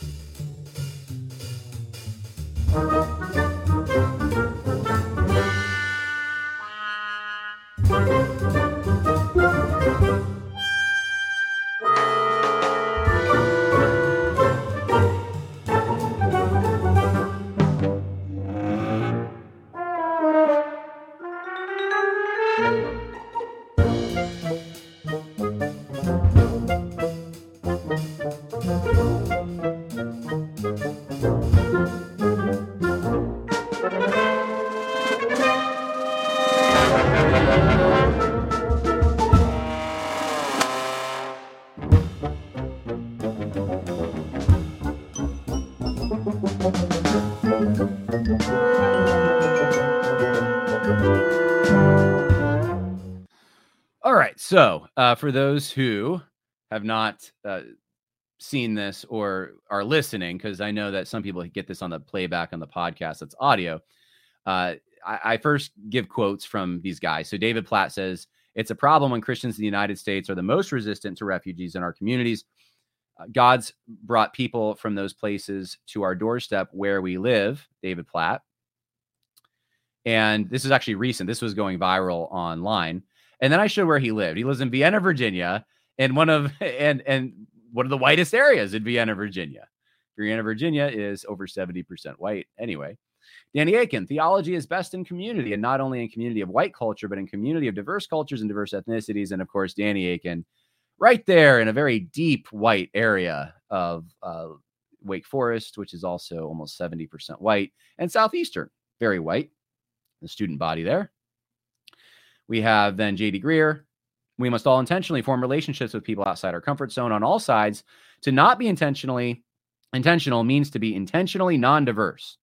All right. So uh, for those who have not uh, seen this or are listening, because I know that some people get this on the playback on the podcast, that's audio. Uh, I, I first give quotes from these guys. So David Platt says, it's a problem when Christians in the United States are the most resistant to refugees in our communities. Uh, God's brought people from those places to our doorstep where we live, David Platt. And this is actually recent. This was going viral online. And then I showed where he lived. He lives in Vienna, Virginia, and one of and and one of the whitest areas in Vienna, Virginia. Vienna, Virginia is over seventy percent white. Anyway, Danny Akin, theology is best in community, and not only in community of white culture, but in community of diverse cultures and diverse ethnicities. And of course, Danny Akin, right there in a very deep white area of uh, Wake Forest, which is also almost seventy percent white, and Southeastern, very white. The student body there. We have then J D Greer. We must all intentionally form relationships with people outside our comfort zone on all sides. To not be intentionally intentional means to be intentionally non-diverse.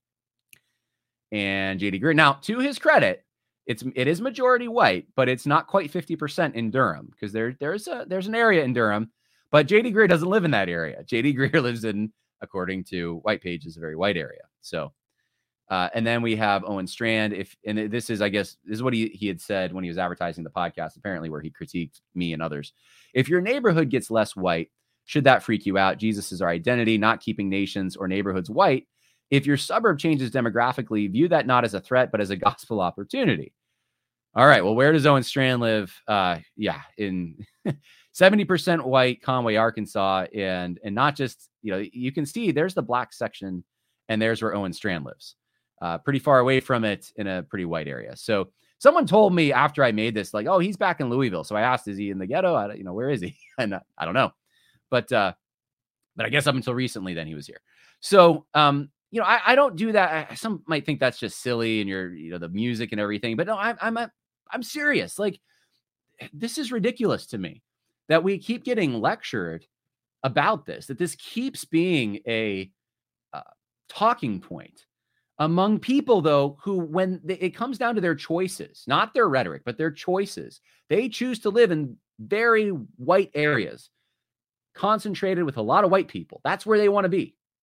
And J D Greer. Now, to his credit, it's it is majority white, but it's not quite fifty percent in Durham, because there there's a there's an area in Durham, but J D Greer doesn't live in that area. J D Greer lives in, according to White Pages, a very white area. So. Uh, and then we have Owen Strand. If and this is, I guess, this is what he, he had said when he was advertising the podcast, apparently, where he critiqued me and others. If your neighborhood gets less white, should that freak you out? Jesus is our identity, not keeping nations or neighborhoods white. If your suburb changes demographically, view that not as a threat, but as a gospel opportunity. All right. Well, where does Owen Strand live? Uh, yeah, in seventy percent white, Conway, Arkansas. And, and not just, you know, you can see there's the black section, and there's where Owen Strand lives. Uh, pretty far away from it in a pretty white area. So someone told me after I made this, like, oh, he's back in Louisville. So I asked, is he in the ghetto? I, you know, where is he? And uh, I don't know. But, uh, but I guess up until recently, then he was here. So, um, you know, I, I don't do that. I, some might think that's just silly and you're, you know, the music and everything, but no, I, I'm, I'm, I'm serious. Like, this is ridiculous to me that we keep getting lectured about this, that this keeps being a uh, talking point among people, though, who, when they, it comes down to their choices, not their rhetoric, but their choices, they choose to live in very white areas, concentrated with a lot of white people. That's where they want to be.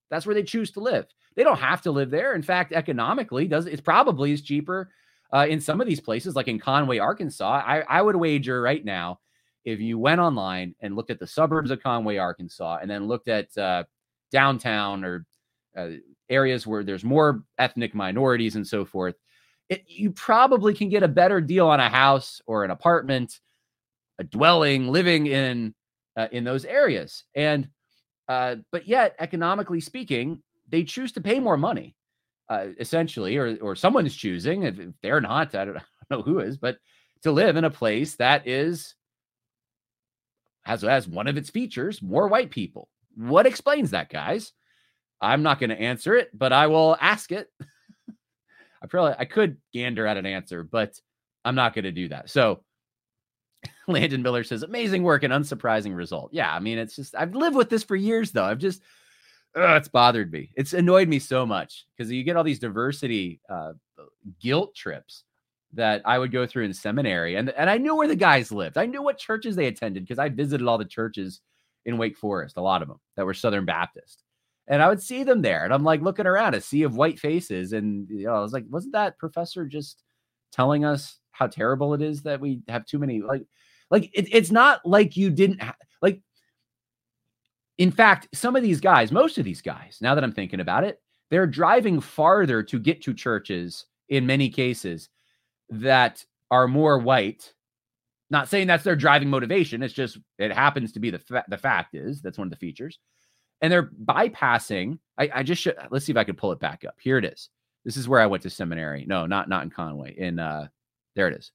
That's where they choose to live. They don't have to live there. In fact, economically, does it's probably is cheaper uh, in some of these places, like in Conway, Arkansas. I, I would wager right now, if you went online and looked at the suburbs of Conway, Arkansas, and then looked at uh, downtown or uh, areas where there's more ethnic minorities and so forth, it, you probably can get a better deal on a house or an apartment, a dwelling, living in uh, in those areas. And uh, but yet, economically speaking, they choose to pay more money, uh, essentially, or or someone's choosing. If, if they're not, I don't, I don't know who is, but to live in a place that is has as one of its features more white people. What explains that, guys? I'm not going to answer it, but I will ask it. I probably I could gander at an answer, but I'm not going to do that. So Landon Miller says, amazing work and unsurprising result. Yeah, I mean, it's just, I've lived with this for years, though. I've just, ugh, it's bothered me. It's annoyed me so much because you get all these diversity uh, guilt trips that I would go through in seminary. And, and I knew where the guys lived. I knew what churches they attended because I visited all the churches in Wake Forest, a lot of them that were Southern Baptist. And I would see them there. And I'm like looking around, a sea of white faces. And you know, I was like, wasn't that professor just telling us how terrible it is that we have too many? Like, like it, it's not like you didn't ha- like. In fact, some of these guys, most of these guys, now that I'm thinking about it, they're driving farther to get to churches in many cases that are more white. Not saying that's their driving motivation. It's just, it happens to be the, fa- the fact is that's one of the features. And they're bypassing. I, I just should, let's see if I can pull it back up. Here it is. This is where I went to seminary. No, not, not in Conway. In, uh, there it is.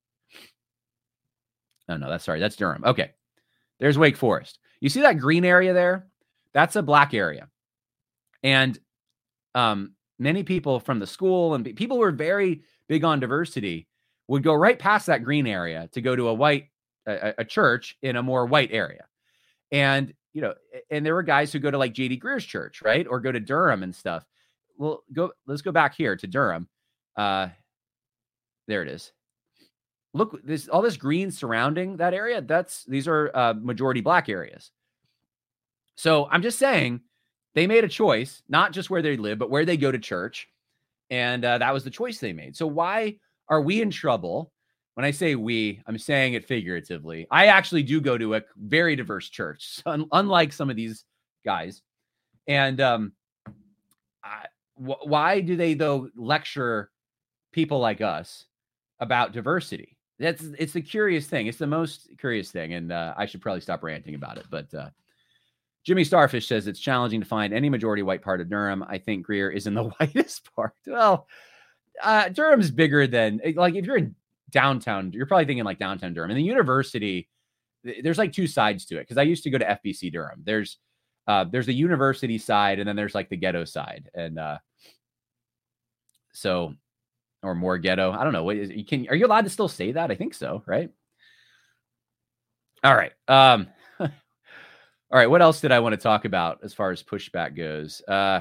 Oh, no, that's sorry. That's Durham. Okay. There's Wake Forest. You see that green area there? That's a black area. And um, many people from the school and people who are very big on diversity would go right past that green area to go to a white, a, a church in a more white area. And, you know, and there were guys who go to like J D Greer's church, right? Or go to Durham and stuff. Well, go, let's go back here to Durham. Uh, there it is. Look, this all this green surrounding that area. That's these are uh, majority black areas. So I'm just saying they made a choice, not just where they live, but where they go to church. And uh, that was the choice they made. So why are we in trouble? When I say we, I'm saying it figuratively. I actually do go to a very diverse church, un- unlike some of these guys. And um, I, wh- why do they, though, lecture people like us about diversity? That's it's the curious thing. It's the most curious thing. And uh, I should probably stop ranting about it. But uh, Jimmy Starfish says it's challenging to find any majority white part of Durham. I think Greer is in the whitest part. Well, uh, Durham's bigger than, like, if you're in downtown, you're probably thinking like downtown Durham. And the university, there's like two sides to it. Because I used to go to F B C Durham. There's uh, there's the university side, and then there's like the ghetto side. And uh, so... or more ghetto. I don't know. What is you can, are you allowed to still say that? I think so. Right. All right. Um, all right. What else did I want to talk about as far as pushback goes? Uh,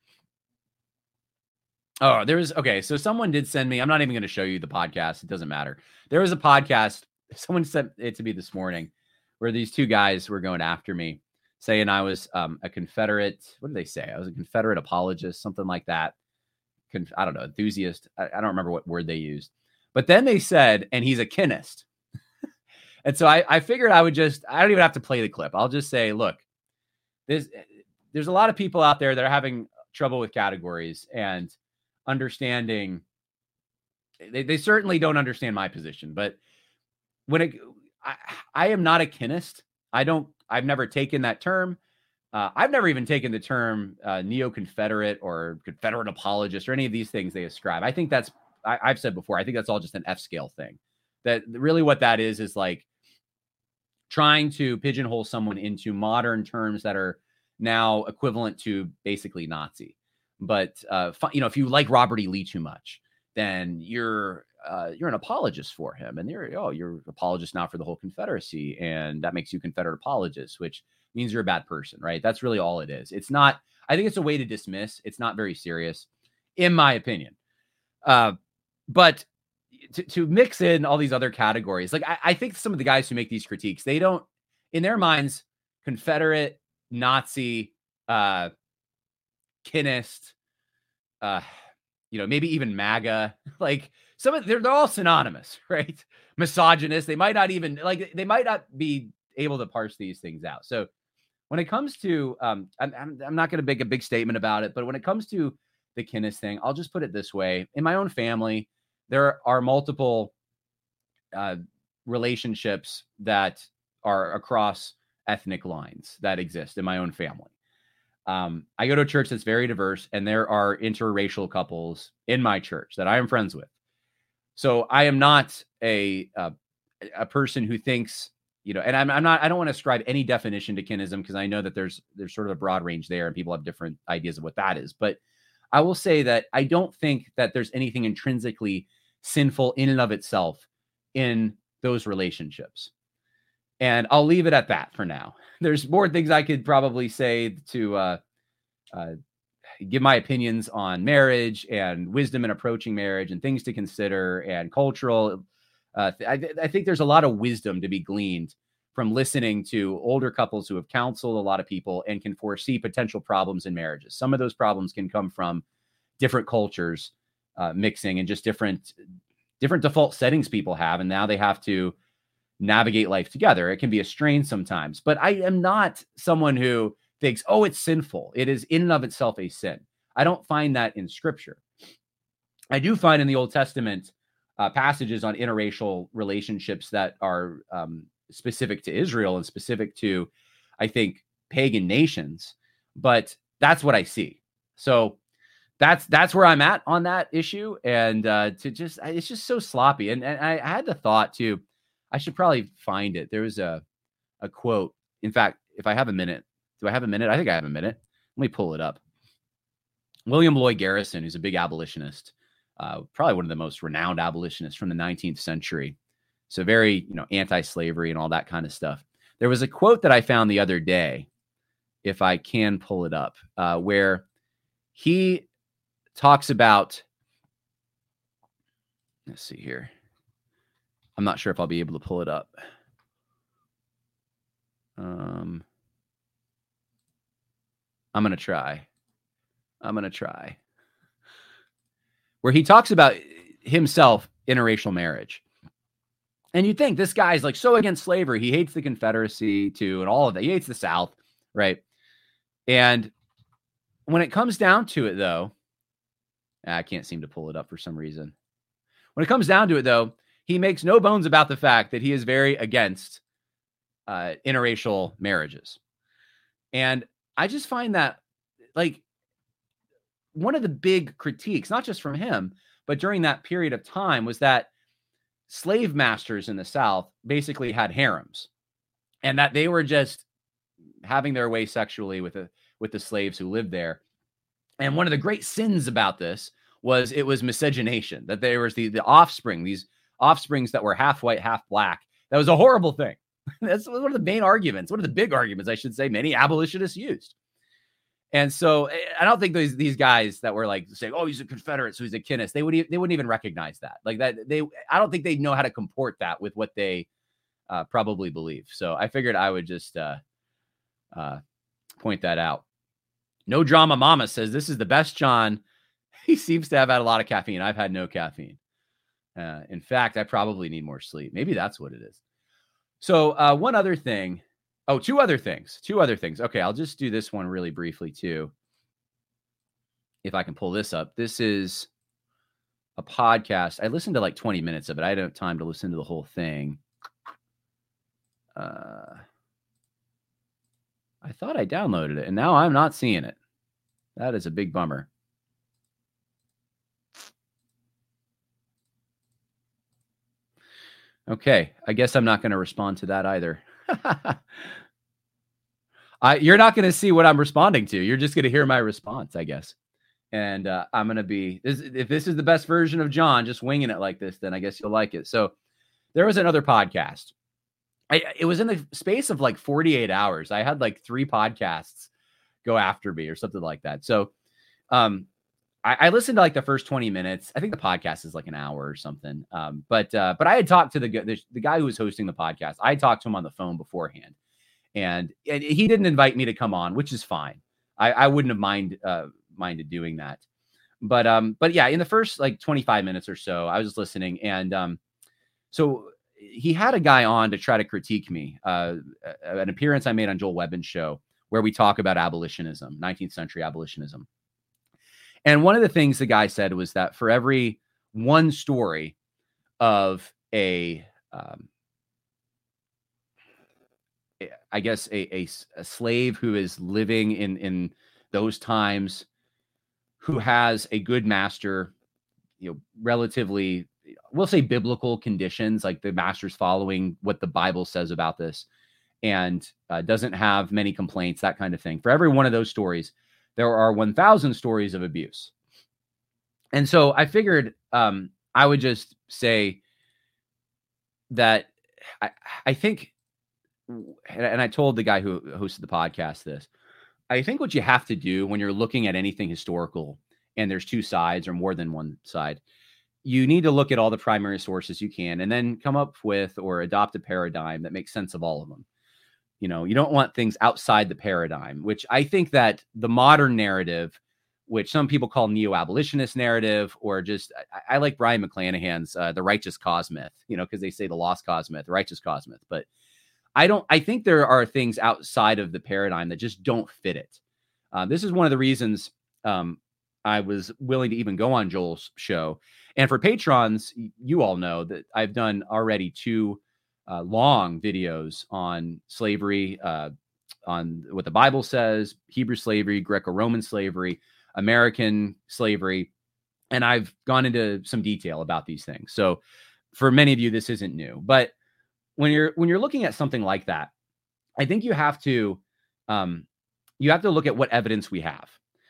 oh, there was, okay. So someone did send me, I'm not even going to show you the podcast. It doesn't matter. There was a podcast. Someone sent it to me this morning where these two guys were going after me saying I was um, a Confederate. What did they say? I was a Confederate apologist, something like that. I don't know, enthusiast. I, I don't remember what word they used, but then they said, and he's a kinist. And so I, I figured I would just, I don't even have to play the clip. I'll just say, look, there's, there's a lot of people out there that are having trouble with categories and understanding. They, they certainly don't understand my position, but when it, I, I am not a kinist. I don't, I've never taken that term. Uh, I've never even taken the term uh, neo-Confederate or Confederate apologist or any of these things they ascribe. I think that's, I, I've said before, I think that's all just an F-scale thing. That really what that is, is like trying to pigeonhole someone into modern terms that are now equivalent to basically Nazi. But, uh, you know, if you like Robert E. Lee too much, then you're uh, you're an apologist for him. And you're, oh, you're apologist now for the whole Confederacy. And that makes you Confederate apologist, which means you're a bad person, right? That's really all it is. It's not, I think it's a way to dismiss. It's not very serious, in my opinion. Uh, but to, to mix in all these other categories, like I, I think some of the guys who make these critiques, they don't, in their minds, Confederate, Nazi, uh, Kinnist, uh, you know, maybe even MAGA, like some of they're, they're all synonymous, right? Misogynist. They might not even like, they might not be able to parse these things out. So when it comes to, um, I'm, I'm, I'm not going to make a big statement about it, but when it comes to the Kinnist thing, I'll just put it this way. In my own family, there are multiple uh, relationships that are across ethnic lines that exist in my own family. Um, I go to a church that's very diverse, and there are interracial couples in my church that I am friends with. So I am not a uh, a person who thinks, you know, and I'm, I'm not, I don't want to ascribe any definition to Kinnism, because I know that there's there's sort of a broad range there, and people have different ideas of what that is. But I will say that I don't think that there's anything intrinsically sinful in and of itself in those relationships. And I'll leave it at that for now. There's more things I could probably say to uh, uh, give my opinions on marriage and wisdom in approaching marriage and things to consider and cultural. Uh, I, I think there's a lot of wisdom to be gleaned from listening to older couples who have counseled a lot of people and can foresee potential problems in marriages. Some of those problems can come from different cultures uh, mixing and just different, different default settings people have. And now they have to navigate life together. It can be a strain sometimes, but I am not someone who thinks, oh, it's sinful. It is in and of itself a sin. I don't find that in scripture. I do find in the Old Testament uh, passages on interracial relationships that are um, specific to Israel and specific to, I think, pagan nations, but that's what I see. So that's, that's where I'm at on that issue. And uh, to just, it's just so sloppy. And, and I, I had the thought too, I should probably find it. There was a, a quote. In fact, if I have a minute, do I have a minute? I think I have a minute. Let me pull it up. William Lloyd Garrison, who's a big abolitionist, uh, probably one of the most renowned abolitionists from the nineteenth century. So very, you know, anti-slavery and all that kind of stuff. There was a quote that I found the other day, if I can pull it up, uh, where he talks about, let's see here. I'm not sure if I'll be able to pull it up. Um, I'm going to try. I'm going to try. Where he talks about himself, interracial marriage. And you think this guy's like so against slavery. He hates the Confederacy too, and all of that. He hates the South, right? And when it comes down to it, though, I can't seem to pull it up for some reason. When it comes down to it, though, he makes no bones about the fact that he is very against uh, interracial marriages. And I just find that, like, one of the big critiques, not just from him, but during that period of time, was that slave masters in the South basically had harems, and that they were just having their way sexually with the, with the slaves who lived there. And one of the great sins about this was it was miscegenation, that there was the, the offspring, these offsprings that were half white, half black. That was a horrible thing. That's one of the main arguments, one of the big arguments, I should say, many abolitionists used. And so I don't think these, these guys that were like saying, oh, he's a Confederate, so he's a Kinnist, they would, they wouldn't even recognize that. Like that, they, I don't think they know how to comport that with what they uh, probably believe. So I figured I would just uh, uh, point that out. No Drama Mama says, this is the best John. He seems to have had a lot of caffeine. I've had no caffeine. Uh, in fact, I probably need more sleep. Maybe that's what it is. So uh, one other thing. Oh, two other things. Two other things. Okay, I'll just do this one really briefly too. If I can pull this up. This is a podcast. I listened to like twenty minutes of it. I didn't have time to listen to the whole thing. Uh, I thought I downloaded it, and now I'm not seeing it. That is a big bummer. Okay, I guess I'm not going to respond to that either. I, you're not going to see what I'm responding to. You're just going to hear my response, I guess. And uh, I'm going to be, this, if this is the best version of John, just winging it like this, then I guess you'll like it. So there was another podcast. I, it was in the space of like forty-eight hours. I had like three podcasts go after me or something like that. So um, I, I listened to like the first twenty minutes. I think the podcast is like an hour or something. Um, but uh, but I had talked to the, the the guy who was hosting the podcast. I talked to him on the phone beforehand, and, and he didn't invite me to come on, which is fine. I, I wouldn't have mind uh, minded doing that. But um, but yeah, in the first like twenty-five minutes or so, I was just listening, and um, so he had a guy on to try to critique me, uh, an appearance I made on Joel Webbin's show, where we talk about abolitionism, nineteenth century abolitionism. And one of the things the guy said was that for every one story of a, um, I guess, a, a, a slave who is living in, in those times, who has a good master, you know, relatively, we'll say biblical conditions, like the master's following what the Bible says about this, and uh, doesn't have many complaints, that kind of thing. For every one of those stories, there are one thousand stories of abuse. And so I figured um, I would just say that I, I think, and I told the guy who hosted the podcast this, I think what you have to do when you're looking at anything historical, and there's two sides or more than one side, you need to look at all the primary sources you can, and then come up with or adopt a paradigm that makes sense of all of them. You know, you don't want things outside the paradigm, which I think that the modern narrative, which some people call neo-abolitionist narrative, or just, I, I like Brian McClanahan's uh, The Righteous Cause Myth, you know, because they say the lost cause myth, the righteous cause myth. But I don't, I think there are things outside of the paradigm that just don't fit it. Uh, this is one of the reasons um, I was willing to even go on Joel's show. And for patrons, you all know that I've done already two uh, long videos on slavery, uh, on what the Bible says, Hebrew slavery, Greco-Roman slavery, American slavery. And I've gone into some detail about these things. So for many of you, this isn't new. But when you're when you're looking at something like that, I think you have to um, you have to look at what evidence we have.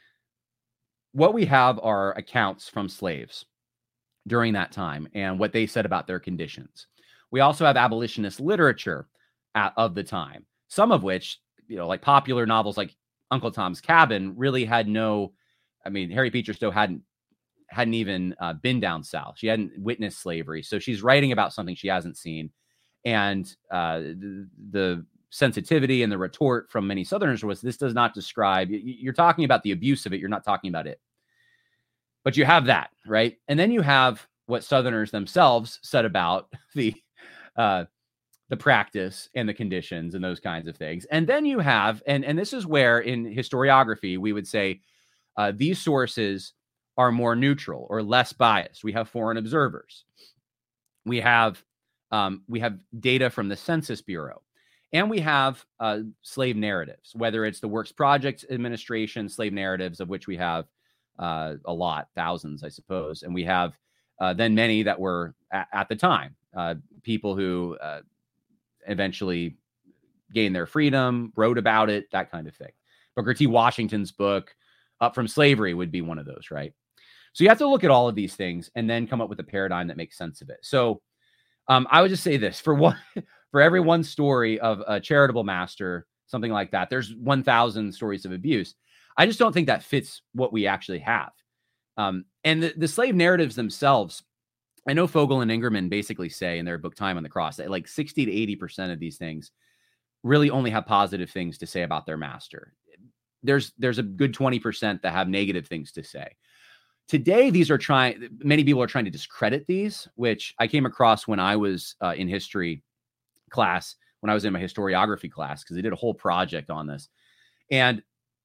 What we have are accounts from slaves during that time and what they said about their conditions. We also have abolitionist literature at, of the time, some of which, you know, like popular novels like Uncle Tom's Cabin, really had no, I mean, Harriet Beecher Stowe hadn't hadn't even uh, been down south. She hadn't witnessed slavery. So she's writing about something she hasn't seen. And uh, the, the sensitivity and the retort from many Southerners was, this does not describe, you're talking about the abuse of it. You're not talking about it. But you have that, right? And then you have what Southerners themselves said about the uh, the practice and the conditions and those kinds of things. And then you have, and, and this is where in historiography, we would say uh, these sources are more neutral or less biased. We have foreign observers. We have um, we have data from the Census Bureau. And we have uh, slave narratives, whether it's the Works Project Administration slave narratives, of which we have uh, a lot, thousands, I suppose. And we have uh, then many that were at, at the time, uh, people who uh, eventually gained their freedom, wrote about it, that kind of thing. Booker T. Washington's book, Up from Slavery, would be one of those, right? So you have to look at all of these things and then come up with a paradigm that makes sense of it. So um, I would just say this, for one, for every one story of a charitable master, something like that, there's one thousand stories of abuse. I just don't think that fits what we actually have. Um, and the, the slave narratives themselves, I know Fogel and Ingerman basically say in their book, Time on the Cross, that like sixty to eighty percent of these things really only have positive things to say about their master. There's, there's a good twenty percent that have negative things to say. Today, these are trying, many people are trying to discredit these, which I came across when I was uh, in history class, when I was in my historiography class, because they did a whole project on this. And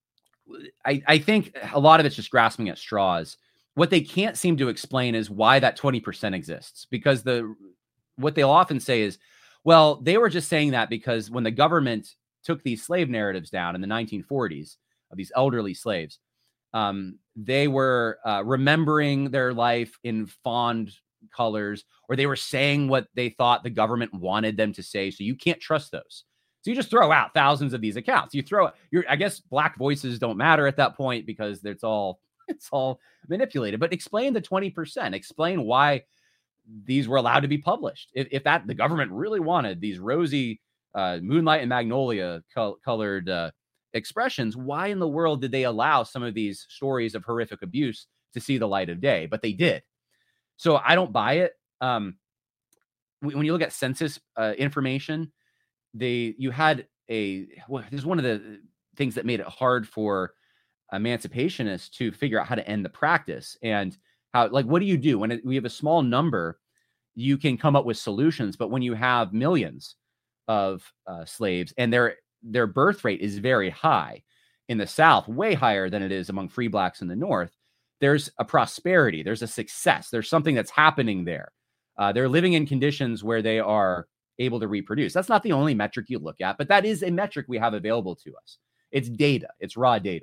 I, I think a lot of it's just grasping at straws. What they can't seem to explain is why that twenty percent exists, because the what they'll often say is, well, they were just saying that because when the government took these slave narratives down in the nineteen forties of these elderly slaves, um, they were uh, remembering their life in fond colors, or they were saying what they thought the government wanted them to say. So you can't trust those. So you just throw out thousands of these accounts. You throw your, I guess, black voices don't matter at that point because it's all, it's all manipulated. But explain the twenty percent. Explain why these were allowed to be published. If, if that the government really wanted these rosy uh, moonlight and magnolia col- colored uh, expressions, why in the world did they allow some of these stories of horrific abuse to see the light of day? But they did. So I don't buy it. Um, when you look at census uh, information, they you had a well, this is one of the things that made it hard for emancipationists to figure out how to end the practice. And how, like, what do you do when it, we have a small number? You can come up with solutions, but when you have millions of uh, slaves and their their birth rate is very high in the South, way higher than it is among free blacks in the North, there's a prosperity, there's a success, there's something that's happening there. Uh, they're living in conditions where they are able to reproduce. That's not the only metric you look at, but that is a metric we have available to us. It's data, it's raw data.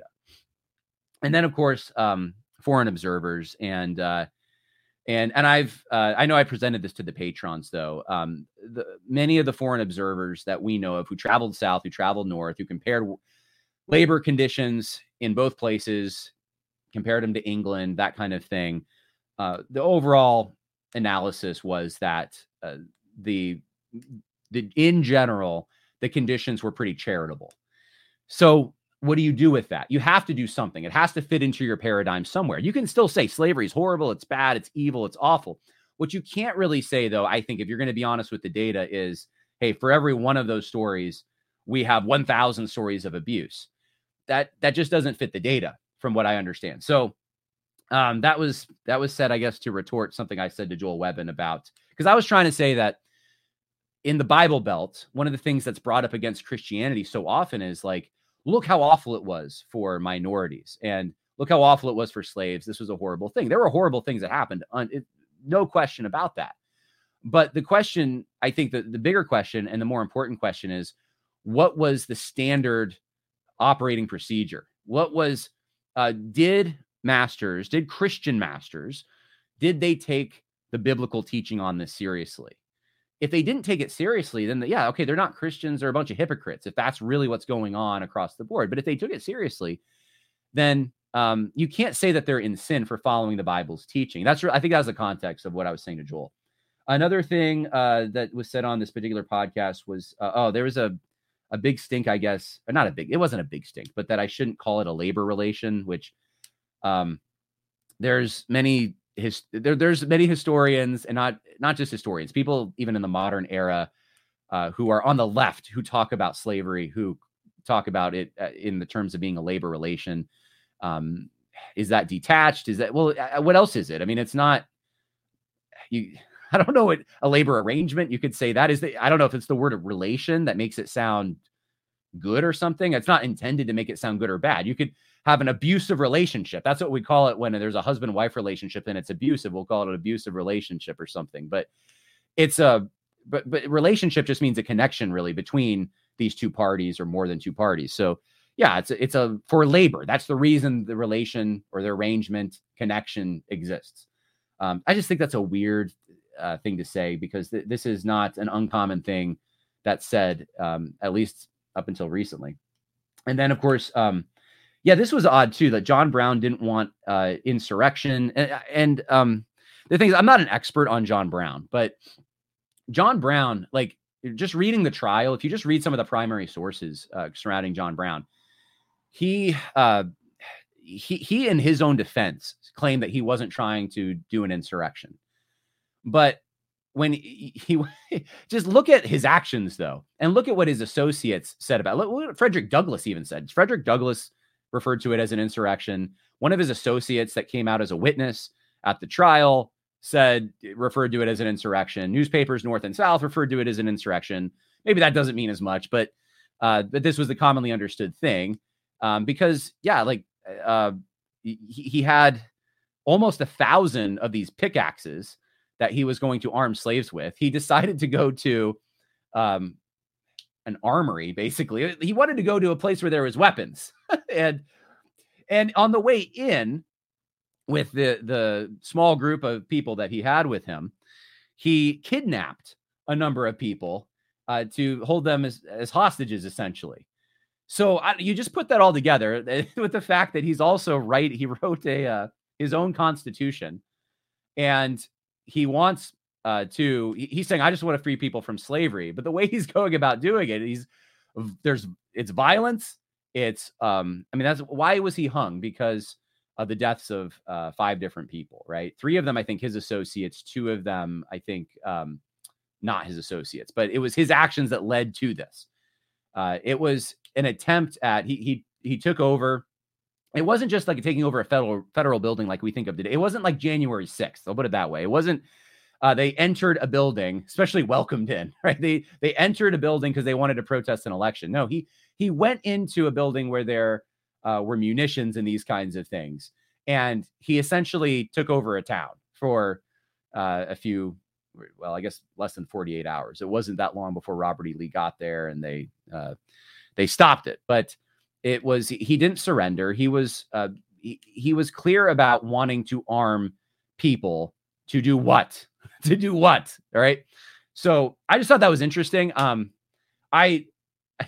And then, of course, um, foreign observers and uh, and and I've uh, I know I presented this to the patrons though. Um, the, many of the foreign observers that we know of who traveled south, who traveled north, who compared labor conditions in both places, compared them to England, that kind of thing. Uh, the overall analysis was that uh, the the in general the conditions were pretty charitable. So what do you do with that? You have to do something. It has to fit into your paradigm somewhere. You can still say slavery is horrible, it's bad, it's evil, it's awful. What you can't really say, though, I think, if you're going to be honest with the data, is, hey, for every one of those stories, we have one thousand stories of abuse. That that just doesn't fit the data, from what I understand. So um, that was that was said, I guess, to retort something I said to Joel Webbin about, because I was trying to say that in the Bible Belt, one of the things that's brought up against Christianity so often is like, look how awful it was for minorities, and look how awful it was for slaves. This was a horrible thing. There were horrible things that happened. It, no question about that. But the question, I think that the bigger question and the more important question is, what was the standard operating procedure? What was, uh, did masters, did Christian masters, did they take the biblical teaching on this seriously? If they didn't take it seriously, then the, yeah, okay, they're not Christians, they're a bunch of hypocrites, if that's really what's going on across the board. But if they took it seriously, then um, you can't say that they're in sin for following the Bible's teaching. That's, I think that's the context of what I was saying to Joel. Another thing uh, that was said on this particular podcast was, uh, oh, there was a, a big stink, I guess, or not a big, it wasn't a big stink, but that I shouldn't call it a labor relation, which um, there's many His, there, there's many historians, and not not just historians, people even in the modern era uh, who are on the left, who talk about slavery, who talk about it uh, in the terms of being a labor relation. Um, is that detached? Is that, well, uh, what else is it? I mean, it's not, you, I don't know what a labor arrangement, you could say that is, the, I don't know if it's the word of relation that makes it sound good or something. It's not intended to make it sound good or bad. You could have an abusive relationship. That's what we call it when there's a husband-wife relationship and it's abusive. We'll call it an abusive relationship or something. But it's a but but relationship just means a connection really between these two parties or more than two parties. So yeah, it's a, it's a for labor. That's the reason the relation or the arrangement connection exists. Um, I just think that's a weird uh, thing to say, because th- this is not an uncommon thing that's said, um, at least up until recently. And then, of course, um, yeah, this was odd too, that John Brown didn't want uh, insurrection. And, and um, the thing is, I'm not an expert on John Brown, but John Brown, like just reading the trial, if you just read some of the primary sources uh, surrounding John Brown, he, uh, he, he in his own defense claimed that he wasn't trying to do an insurrection. But when he, he just look at his actions, though, and look at what his associates said about it. Look, look what Frederick Douglass even said. Frederick Douglass referred to it as an insurrection. One of his associates that came out as a witness at the trial said, referred to it as an insurrection. Newspapers north and south referred to it as an insurrection. Maybe that doesn't mean as much, but uh, but this was the commonly understood thing, um, because yeah, like uh, he, he had almost a thousand of these pickaxes that he was going to arm slaves with. He decided to go to um, an armory, basically. He wanted to go to a place where there was weapons. and and on the way in, with the, the small group of people that he had with him, he kidnapped a number of people uh, to hold them as, as hostages, essentially. So I, you just put that all together with the fact that he's also right. He wrote a uh, his own constitution, and he wants uh, to, he's saying, I just want to free people from slavery. But the way he's going about doing it, he's there's, it's violence. It's, um, I mean, that's why was he hung? Because of the deaths of uh, five different people, right? Three of them, I think his associates, two of them, I think um, not his associates, but it was his actions that led to this. Uh, it was an attempt at, he, he, he took over it wasn't just like taking over a federal federal building like we think of today. It wasn't like January sixth. I'll put it that way. It wasn't. Uh, they entered a building, especially welcomed in, right? They they entered a building because they wanted to protest an election. No, he he went into a building where there uh, were munitions and these kinds of things, and he essentially took over a town for uh, a few, well, I guess less than forty-eight hours. It wasn't that long before Robert E. Lee got there, and they uh, they stopped it. But it was he didn't surrender. He was uh, he, he was clear about wanting to arm people to do what? to do what? All right. So I just thought that was interesting. Um, I, I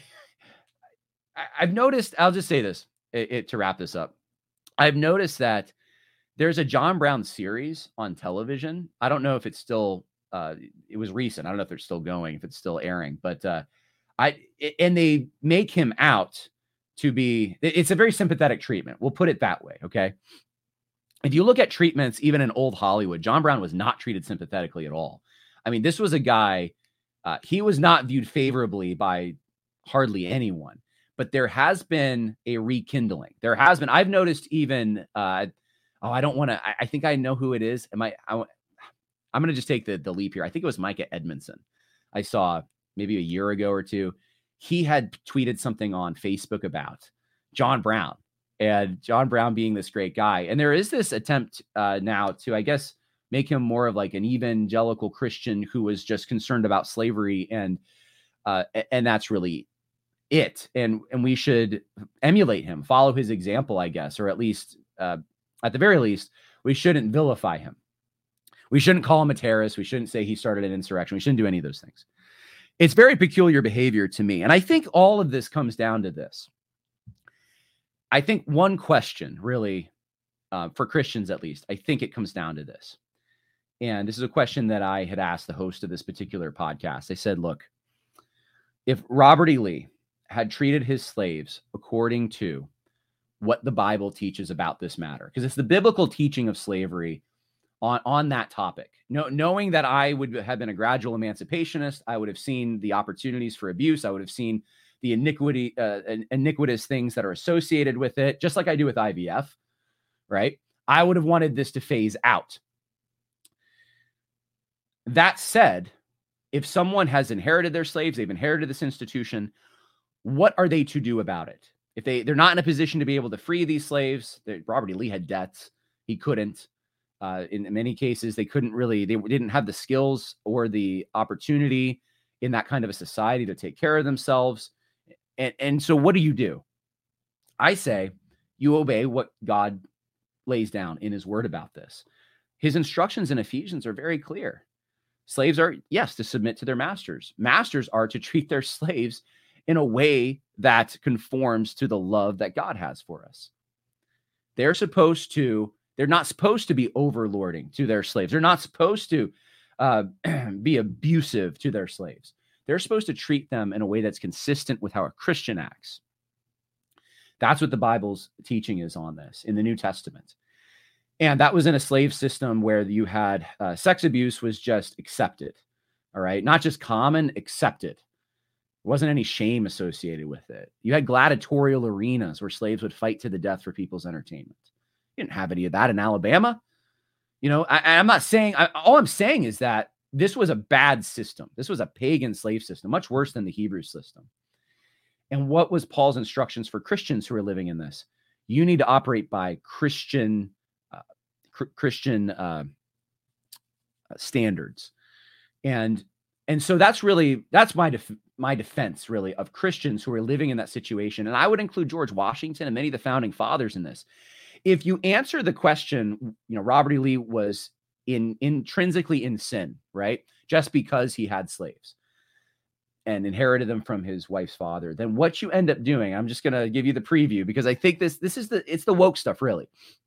I've noticed, I'll just say this it, it, to wrap this up. I've noticed that there's a John Brown series on television. I don't know if it's still, uh, it was recent. I don't know if they're still going, if it's still airing, but uh, I, it, and they make him out to be, it's a very sympathetic treatment. We'll put it that way. Okay. If you look at treatments, even in old Hollywood, John Brown was not treated sympathetically at all. I mean, this was a guy, uh, he was not viewed favorably by hardly anyone, but there has been a rekindling. There has been, I've noticed even, uh, oh, I don't want to, I, I think I know who it is. Am I, I I'm going to just take the, the leap here. I think it was Micah Edmondson. I saw maybe a year ago or two. He had tweeted something on Facebook about John Brown. And John Brown being this great guy. And there is this attempt uh, now to, I guess, make him more of like an evangelical Christian who was just concerned about slavery. And uh, and that's really it. And, and we should emulate him, follow his example, I guess, or at least, uh, at the very least, we shouldn't vilify him. We shouldn't call him a terrorist. We shouldn't say he started an insurrection. We shouldn't do any of those things. It's very peculiar behavior to me. And I think all of this comes down to this. I think one question really, uh, for Christians at least, I think it comes down to this. And this is a question that I had asked the host of this particular podcast. I said, look, if Robert E. Lee had treated his slaves according to what the Bible teaches about this matter, because it's the biblical teaching of slavery on, on that topic, no, knowing that I would have been a gradual emancipationist, I would have seen the opportunities for abuse, I would have seen the iniquity, uh, iniquitous things that are associated with it, just like I do with I V F, right? I would have wanted this to phase out. That said, if someone has inherited their slaves, they've inherited this institution, what are they to do about it? If they, they're not in a position to be able to free these slaves, Robert E. Lee had debts. He couldn't. Uh, in many cases, they couldn't really, they didn't have the skills or the opportunity in that kind of a society to take care of themselves. And, and so what do you do? I say you obey what God lays down in his word about this. His instructions in Ephesians are very clear. Slaves are, yes, to submit to their masters. Masters are to treat their slaves in a way that conforms to the love that God has for us. They're supposed to, they're not supposed to be overlording to their slaves. They're not supposed to uh, be abusive to their slaves. They're supposed to treat them in a way that's consistent with how a Christian acts. That's what the Bible's teaching is on this in the New Testament. And that was in a slave system where you had uh, sex abuse was just accepted. All right. Not just common, accepted. There wasn't any shame associated with it. You had gladiatorial arenas where slaves would fight to the death for people's entertainment. You didn't have any of that in Alabama. You know, I, I'm not saying, I, all I'm saying is that this was a bad system. This was a pagan slave system, much worse than the Hebrew system. And what was Paul's instructions for Christians who are living in this? You need to operate by Christian, uh, cr- Christian uh, standards. And, and so that's really, that's my, def- my defense really of Christians who are living in that situation. And I would include George Washington and many of the founding fathers in this. If you answer the question, you know, Robert E. Lee was in intrinsically in sin, right? Just because he had slaves and inherited them from his wife's father, then what you end up doing, I'm just going to give you the preview because I think this, this is the, it's the woke stuff, really.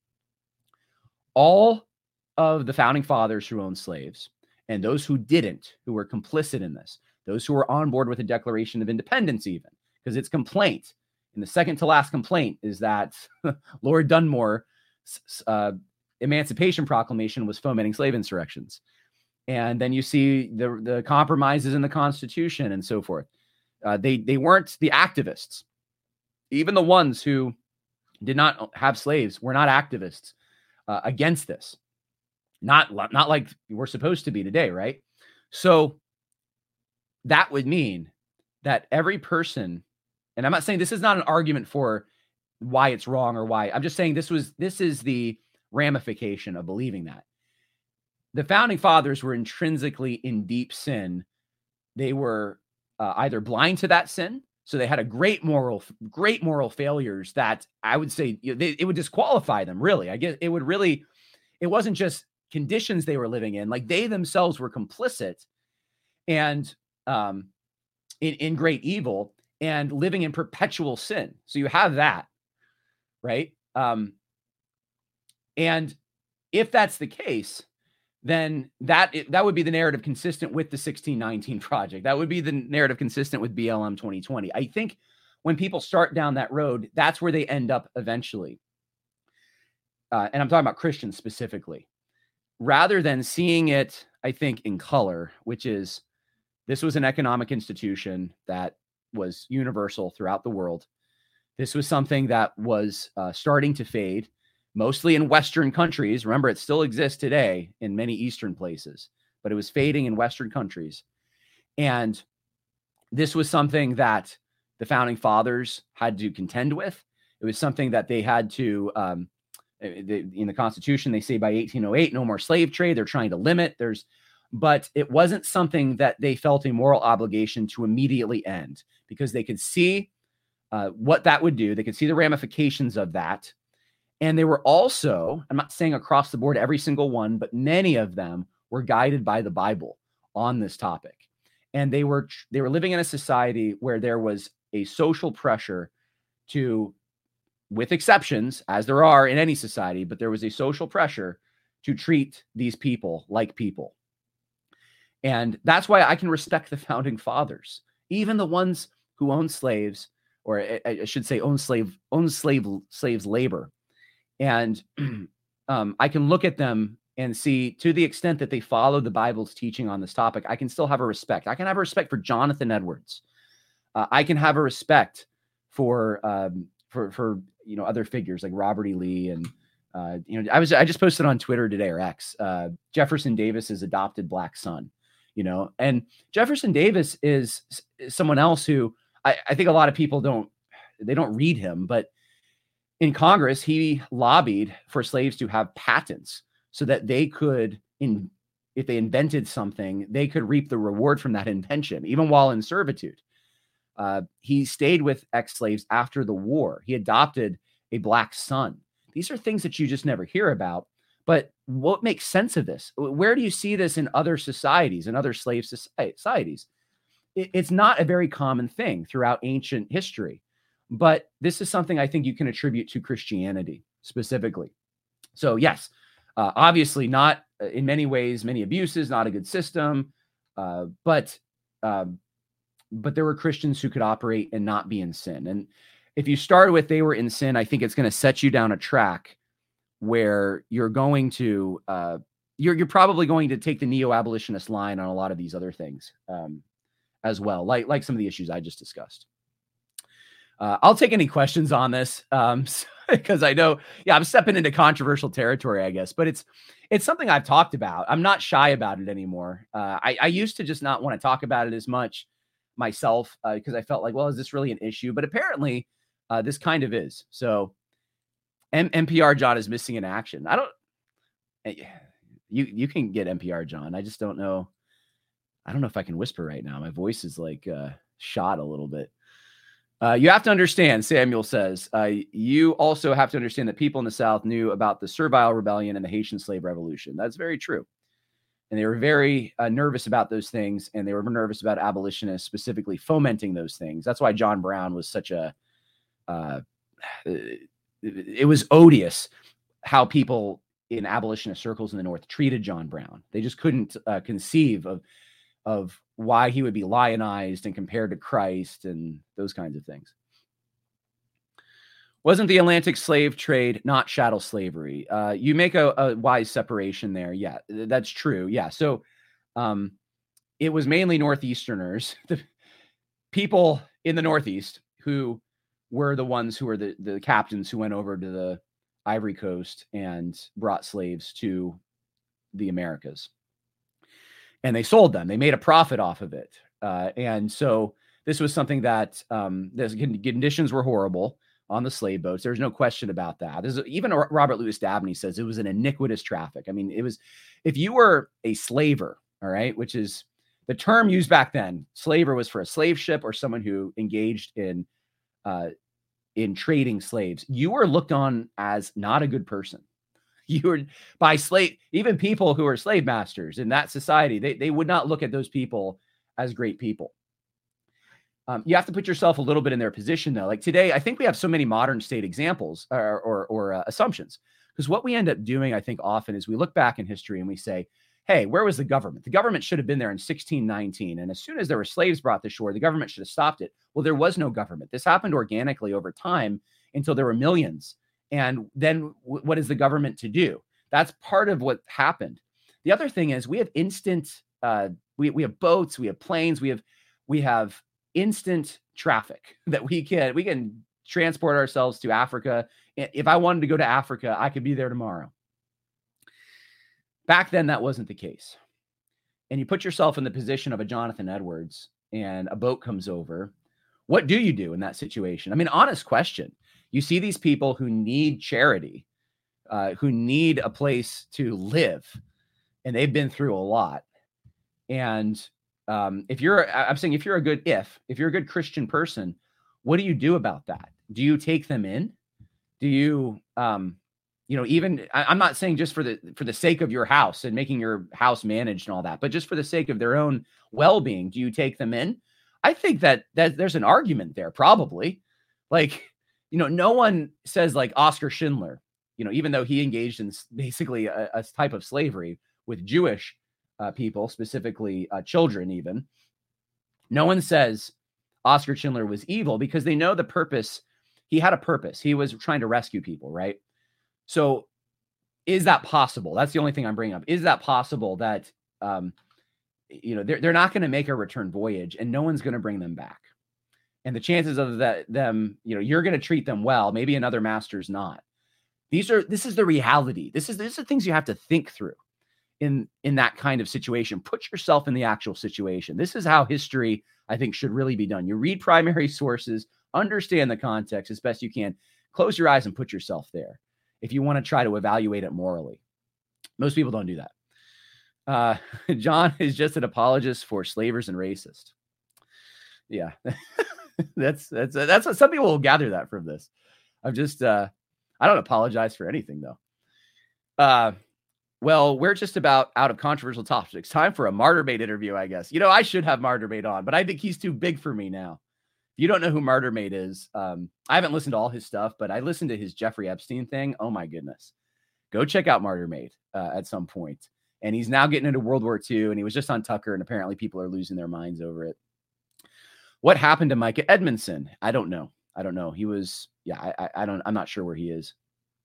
All of the founding fathers who owned slaves and those who didn't, who were complicit in this, those who were on board with the Declaration of Independence, even because it's complaint. And the second to last complaint is that Lord Dunmore, uh, Emancipation Proclamation was fomenting slave insurrections. And then you see the, the compromises in the Constitution and so forth. Uh, they, they weren't the activists, even the ones who did not have slaves, were not activists uh, against this. Not, not like we're supposed to be today, right? So that would mean that every person, and I'm not saying this is not an argument for why it's wrong or why, I'm just saying this was, this is the ramification of believing that. The founding fathers were intrinsically in deep sin. They were uh, either blind to that sin, so they had a great moral, great moral failures that I would say you know, they, it would disqualify them. Really, I guess it would really. It wasn't just conditions they were living in; like they themselves were complicit, and um, in in great evil and living in perpetual sin. So you have that, right? Um, and if that's the case, then that that would be the narrative consistent with the sixteen nineteen project. That would be the narrative consistent with B L M twenty twenty. I think when people start down that road, that's where they end up eventually. Uh, and I'm talking about Christians specifically. Rather than seeing it, I think, in color, which is this was an economic institution that was universal throughout the world. This was something that was uh, starting to fade. Mostly in Western countries. Remember, it still exists today in many Eastern places, but it was fading in Western countries. And this was something that the founding fathers had to contend with. It was something that they had to, um, in the Constitution, they say by eighteen oh eight, no more slave trade. They're trying to limit. There's, but it wasn't something that they felt a moral obligation to immediately end because they could see uh, what that would do. They could see the ramifications of that. And they were also, I'm not saying across the board, every single one, but many of them were guided by the Bible on this topic. And they were, they were living in a society where there was a social pressure to, with exceptions, as there are in any society, but there was a social pressure to treat these people like people. And that's why I can respect the founding fathers, even the ones who owned slaves, or I should say own slave, own slave, slaves' labor. And um, I can look at them and see, to the extent that they follow the Bible's teaching on this topic, I can still have a respect. I can have a respect for Jonathan Edwards. Uh, I can have a respect for um, for for you know other figures like Robert E. Lee, and uh, you know I was I just posted on Twitter today, or X, uh, Jefferson Davis's adopted black son. You know, and Jefferson Davis is, is someone else who I, I think a lot of people don't they don't read him, but in Congress, he lobbied for slaves to have patents so that they could, in, if they invented something, they could reap the reward from that invention, even while in servitude. Uh, he stayed with ex-slaves after the war. He adopted a black son. These are things that you just never hear about. But what makes sense of this? Where do you see this in other societies, in other slave societies? It's not a very common thing throughout ancient history. But this is something I think you can attribute to Christianity specifically. So yes, uh, obviously not uh, in many ways, many abuses, not a good system, uh, but um, but there were Christians who could operate and not be in sin. And if you start with they were in sin, I think it's going to set you down a track where you're going to uh, you're you're probably going to take the neo-abolitionist line on a lot of these other things um, as well, like like some of the issues I just discussed. Uh, I'll take any questions on this um, because I know, yeah, I'm stepping into controversial territory, I guess, but it's it's something I've talked about. I'm not shy about it anymore. Uh, I, I used to just not want to talk about it as much myself uh, because I felt like, well, is this really an issue? But apparently uh, this kind of is. So M- NPR John is missing in action. I don't, you, you can get N P R John. I just don't know. I don't know if I can whisper right now. My voice is like uh, shot a little bit. Uh, you have to understand, Samuel says, uh, you also have to understand that people in the South knew about the Servile Rebellion and the Haitian Slave Revolution. That's very true. And they were very uh, nervous about those things, and they were nervous about abolitionists specifically fomenting those things. That's why John Brown was such a, uh, it, it was odious how people in abolitionist circles in the North treated John Brown. They just couldn't uh, conceive of of why he would be lionized and compared to Christ and those kinds of things. Wasn't the Atlantic slave trade not chattel slavery? Uh, you make a, a wise separation there. Yeah, that's true. Yeah. So um, it was mainly Northeasterners, the people in the Northeast who were the ones who were the, the captains who went over to the Ivory Coast and brought slaves to the Americas. And they sold them. They made a profit off of it. Uh, and so this was something that um, the conditions were horrible on the slave boats. There's no question about that. There's even Robert Louis Dabney says it was an iniquitous traffic. I mean, it was, if you were a slaver, all right, which is the term used back then, slaver was for a slave ship or someone who engaged in uh, in trading slaves. You were looked on as not a good person. You were by slave, even people who are slave masters in that society, they, they would not look at those people as great people. Um, you have to put yourself a little bit in their position, though. Like today, I think we have so many modern state examples or, or, or uh, assumptions, because what we end up doing, I think, often is we look back in history and we say, hey, where was the government? The government should have been there in sixteen nineteen. And as soon as there were slaves brought to shore, the government should have stopped it. Well, there was no government. This happened organically over time until there were millions. And then w- what is the government to do? That's part of what happened. The other thing is we have instant, uh, we, we have boats, we have planes, we have, we have instant traffic that we can, we can transport ourselves to Africa. If I wanted to go to Africa, I could be there tomorrow. Back then, that wasn't the case. And you put yourself in the position of a Jonathan Edwards and a boat comes over. What do you do in that situation? I mean, honest question. You see these people who need charity, uh, who need a place to live, and they've been through a lot. And um, if you're, I'm saying, if you're a good, if, if you're a good Christian person, what do you do about that? Do you take them in? Do you, um, you know, even, I, I'm not saying just for the, for the sake of your house and making your house managed and all that, but just for the sake of their own well-being, do you take them in? I think that, that there's an argument there, probably. Like, you know, no one says like Oscar Schindler, you know, even though he engaged in basically a, a type of slavery with Jewish uh, people, specifically uh, children even, no one says Oscar Schindler was evil because they know the purpose. He had a purpose. He was trying to rescue people, right? So is that possible? That's the only thing I'm bringing up. Is that possible that, um, you know, they're, they're not going to make a return voyage and no one's going to bring them back? And the chances of that, them, you know, you're going to treat them well, maybe another master's not. These are, this is the reality. This is, these are things you have to think through in, in that kind of situation. Put yourself in the actual situation. This is how history, I think, should really be done. You read primary sources, understand the context as best you can, close your eyes and put yourself there if you want to try to evaluate it morally. Most people don't do that. Uh, John is just an apologist for slavers and racist. Yeah, that's, that's, that's what some people will gather that from this. I'm just, uh, I don't apologize for anything though. Uh, well, we're just about out of controversial topics. Time for a Martyrbait interview, I guess. You know, I should have Martyrbait on, but I think he's too big for me now. If you don't know who Martyrbait is, um, I haven't listened to all his stuff, but I listened to his Jeffrey Epstein thing. Oh my goodness. Go check out Martyrbait uh, at some point. And he's now getting into World War Two, and he was just on Tucker, and apparently people are losing their minds over it. What happened to Micah Edmondson? I don't know. I don't know. He was, yeah, I, I don't, I'm not sure where he is.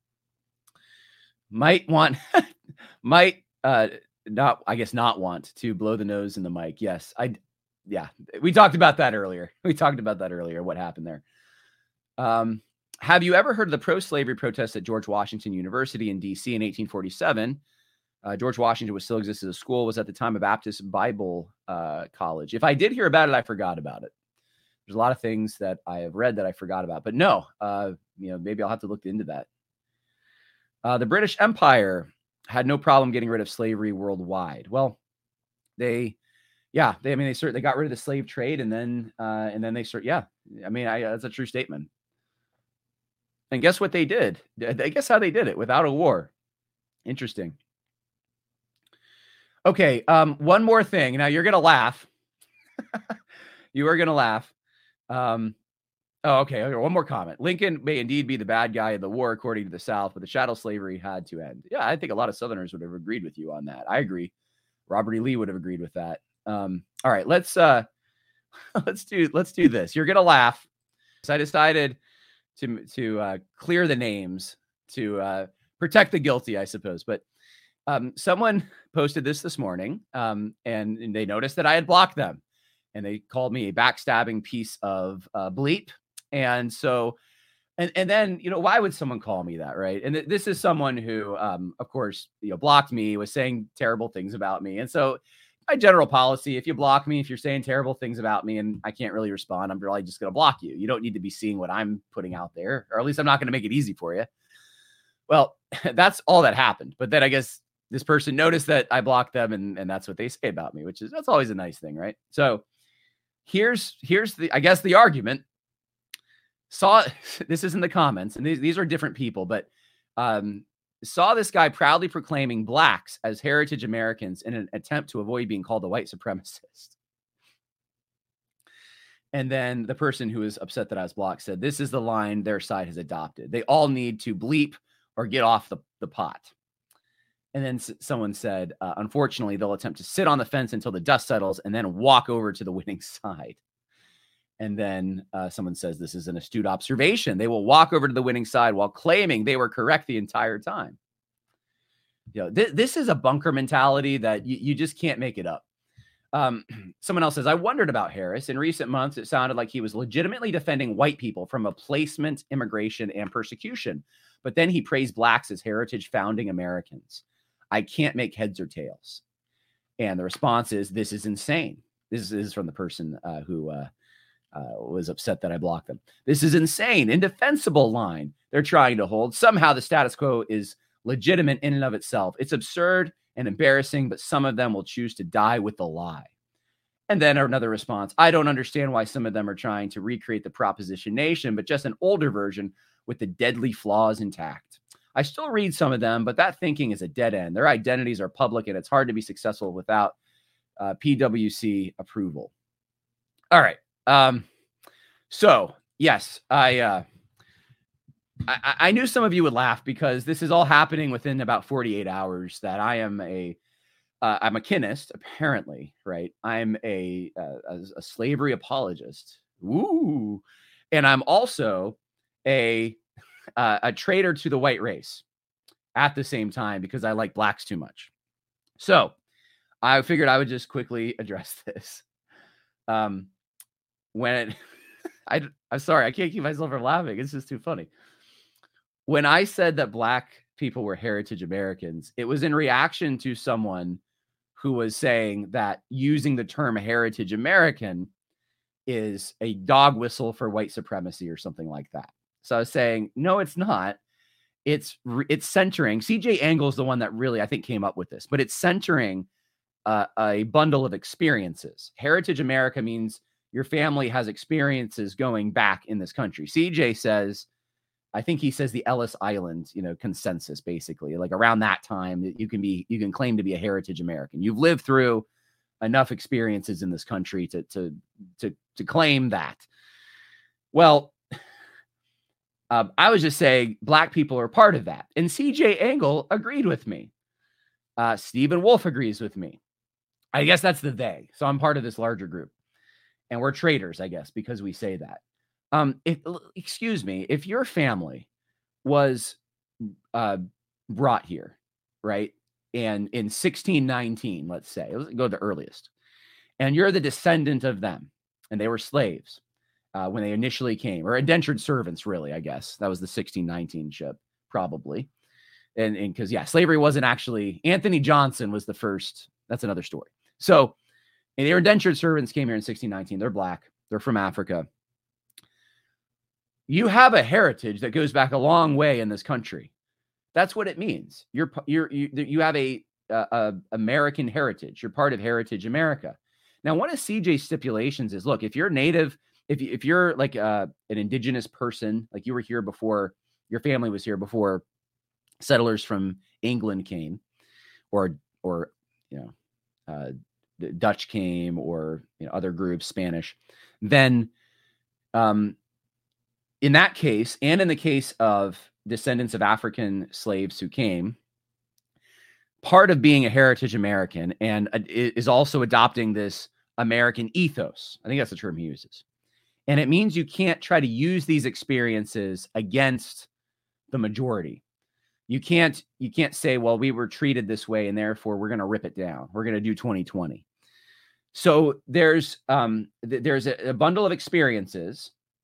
Might want, might uh, not, I guess not want to blow the nose in the mic. Yes, I, yeah, we talked about that earlier. We talked about that earlier, what happened there. Um, have you ever heard of the pro-slavery protests at George Washington University in D C in eighteen forty-seven? Uh, George Washington was still existed as a school, was at the time a Baptist Bible uh, college. If I did hear about it, I forgot about it. There's a lot of things that I have read that I forgot about, but no, uh, you know, maybe I'll have to look into that. Uh, the British Empire had no problem getting rid of slavery worldwide. Well, they, yeah, they, I mean, they certainly got rid of the slave trade, and then, uh, and then they start, yeah, I mean, I, that's a true statement. And guess what they did? I guess how they did it without a war. Interesting. Okay, um, one more thing. Now you're gonna laugh. You are gonna laugh. Um, oh, okay, okay. One more comment. Lincoln may indeed be the bad guy in the war, according to the South, but the chattel slavery had to end. Yeah, I think a lot of Southerners would have agreed with you on that. I agree. Robert E. Lee would have agreed with that. Um, all right, let's uh, let's do let's do this. You're gonna laugh. So I decided to to uh, clear the names to uh, protect the guilty, I suppose, but. Um, someone posted this this morning, um, and, and they noticed that I had blocked them, and they called me a backstabbing piece of uh, bleep. And so, and, and then, you know, why would someone call me that? Right. And th- this is someone who, um, of course, you know, blocked me, was saying terrible things about me. And so my general policy, if you block me, if you're saying terrible things about me and I can't really respond, I'm really just going to block you. You don't need to be seeing what I'm putting out there, or at least I'm not going to make it easy for you. Well, that's all that happened. But then I guess this person noticed that I blocked them, and, and that's what they say about me, which is, that's always a nice thing, right? So here's, here's the, I guess the argument. Saw, this is in the comments, and these, these are different people, but um, saw this guy proudly proclaiming blacks as heritage Americans in an attempt to avoid being called a white supremacist. And then the person who was upset that I was blocked said, this is the line their side has adopted. They all need to bleep or get off the, the pot. And then s- someone said, uh, unfortunately, they'll attempt to sit on the fence until the dust settles and then walk over to the winning side. And then uh, someone says, this is an astute observation. They will walk over to the winning side while claiming they were correct the entire time. You know, th- this is a bunker mentality that you, you just can't make it up. Um, someone else says, I wondered about Harris. In recent months, it sounded like he was legitimately defending white people from replacement immigration and persecution. But then he praised blacks as heritage founding Americans. I can't make heads or tails. And the response is, this is insane. This is from the person uh, who... Uh, Uh, was upset that I blocked them. This is insane, indefensible line they're trying to hold. Somehow the status quo is legitimate in and of itself. It's absurd and embarrassing, but some of them will choose to die with the lie. And then another response, I don't understand why some of them are trying to recreate the Proposition Nation, but just an older version with the deadly flaws intact. I still read some of them, but that thinking is a dead end. Their identities are public, and it's hard to be successful without uh, P W C approval. All right. Um, so yes, I, uh, I, I knew some of you would laugh because this is all happening within about forty-eight hours that I am a, uh, I'm a kinist, apparently, right? I'm a, uh, a, a slavery apologist. Woo. And I'm also a, uh, a traitor to the white race at the same time because I like blacks too much. So I figured I would just quickly address this. Um, When I, I'm sorry, I can't keep myself from laughing. It's just too funny. When I said that black people were heritage Americans, it was in reaction to someone who was saying that using the term heritage American is a dog whistle for white supremacy or something like that. So I was saying, no, it's not. It's it's centering. C J Engle is the one that really, I think, came up with this, but it's centering uh, a bundle of experiences. Heritage America means your family has experiences going back in this country. C J says, I think he says the Ellis Island, you know, consensus, basically, like around that time that you can be, you can claim to be a heritage American. You've lived through enough experiences in this country to, to, to, to claim that. Well, uh, I was just saying black people are part of that. And C J Engle agreed with me. Uh, Stephen Wolf agrees with me. I guess that's the they. So I'm part of this larger group. And we're traitors, I guess, because we say that. Um, if, excuse me, if your family was uh, brought here, right, and in sixteen nineteen, let's say, let's go the earliest, and you're the descendant of them, and they were slaves uh, when they initially came, or indentured servants, really, I guess. That was the sixteen nineteen ship, probably. And because, yeah, slavery wasn't actually, Anthony Johnson was the first. That's another story. So, and their indentured servants came here in sixteen nineteen. They're black. They're from Africa. You have a heritage that goes back a long way in this country. That's what it means. You're you're you, you have a, a, a American heritage. You're part of Heritage America. Now, one of C J's stipulations is, look, if you're native, if you, if you're like uh, an indigenous person, like you were here before, your family was here before settlers from England came, or or you know. Uh, the Dutch came, or you know, other groups, Spanish, then um, in that case, and in the case of descendants of African slaves who came, part of being a heritage American and uh, is also adopting this American ethos. I think that's the term he uses. And it means you can't try to use these experiences against the majority. You can't, you can't say, well, we were treated this way and therefore we're going to rip it down. We're going to do twenty twenty. So there's, um, th- there's a, a bundle of experiences,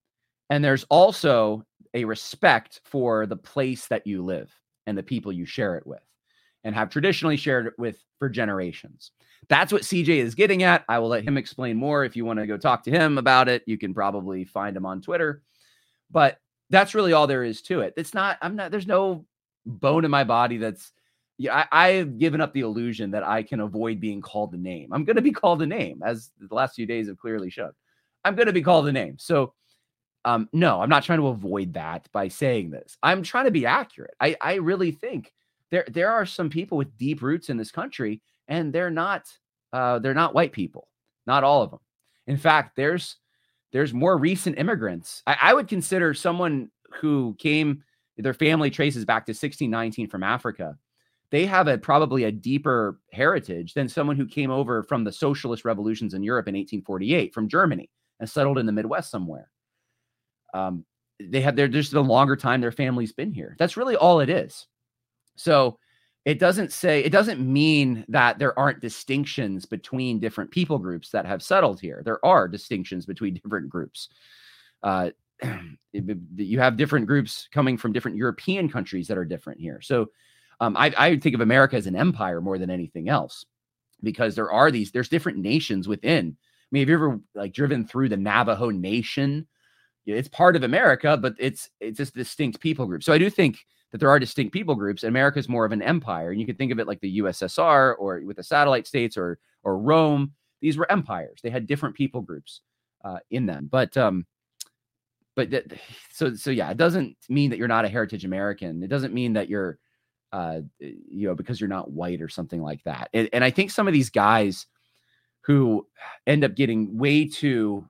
And there's also a respect for the place that you live and the people you share it with and have traditionally shared it with for generations. That's what C J is getting at. I will let him explain more. If you want to go talk to him about it, you can probably find him on Twitter. But that's really all there is to it. It's not, I'm not, there's no bone in my body that's, yeah, I, I've given up the illusion that I can avoid being called a name. I'm going to be called a name, as the last few days have clearly shown. I'm going to be called a name. So, um, no, I'm not trying to avoid that by saying this. I'm trying to be accurate. I, I really think there there are some people with deep roots in this country, and they're not uh, they're not white people. Not all of them. In fact, there's there's more recent immigrants. I, I would consider someone who came, their family traces back to sixteen nineteen from Africa. They have a probably a deeper heritage than someone who came over from the socialist revolutions in Europe in eighteen forty-eight from Germany and settled in the Midwest somewhere. Um, they have they're just a longer time their family's been here. That's really all it is. So it doesn't say, it doesn't mean that there aren't distinctions between different people groups that have settled here. There are distinctions between different groups. Uh, you have different groups coming from different European countries that are different here. So um, I, I think of America as an empire more than anything else, because there are these, there's different nations within. I mean, have you ever like driven through the Navajo Nation? It's part of America, but it's it's just distinct people group. So I do think that there are distinct people groups. And America is more of an empire, and you can think of it like the U S S R or with the satellite states or or Rome. These were empires. They had different people groups uh, in them. But um, but th- so so yeah, it doesn't mean that you're not a heritage American. It doesn't mean that you're uh, you know, because you're not white or something like that. And, and I think some of these guys who end up getting way too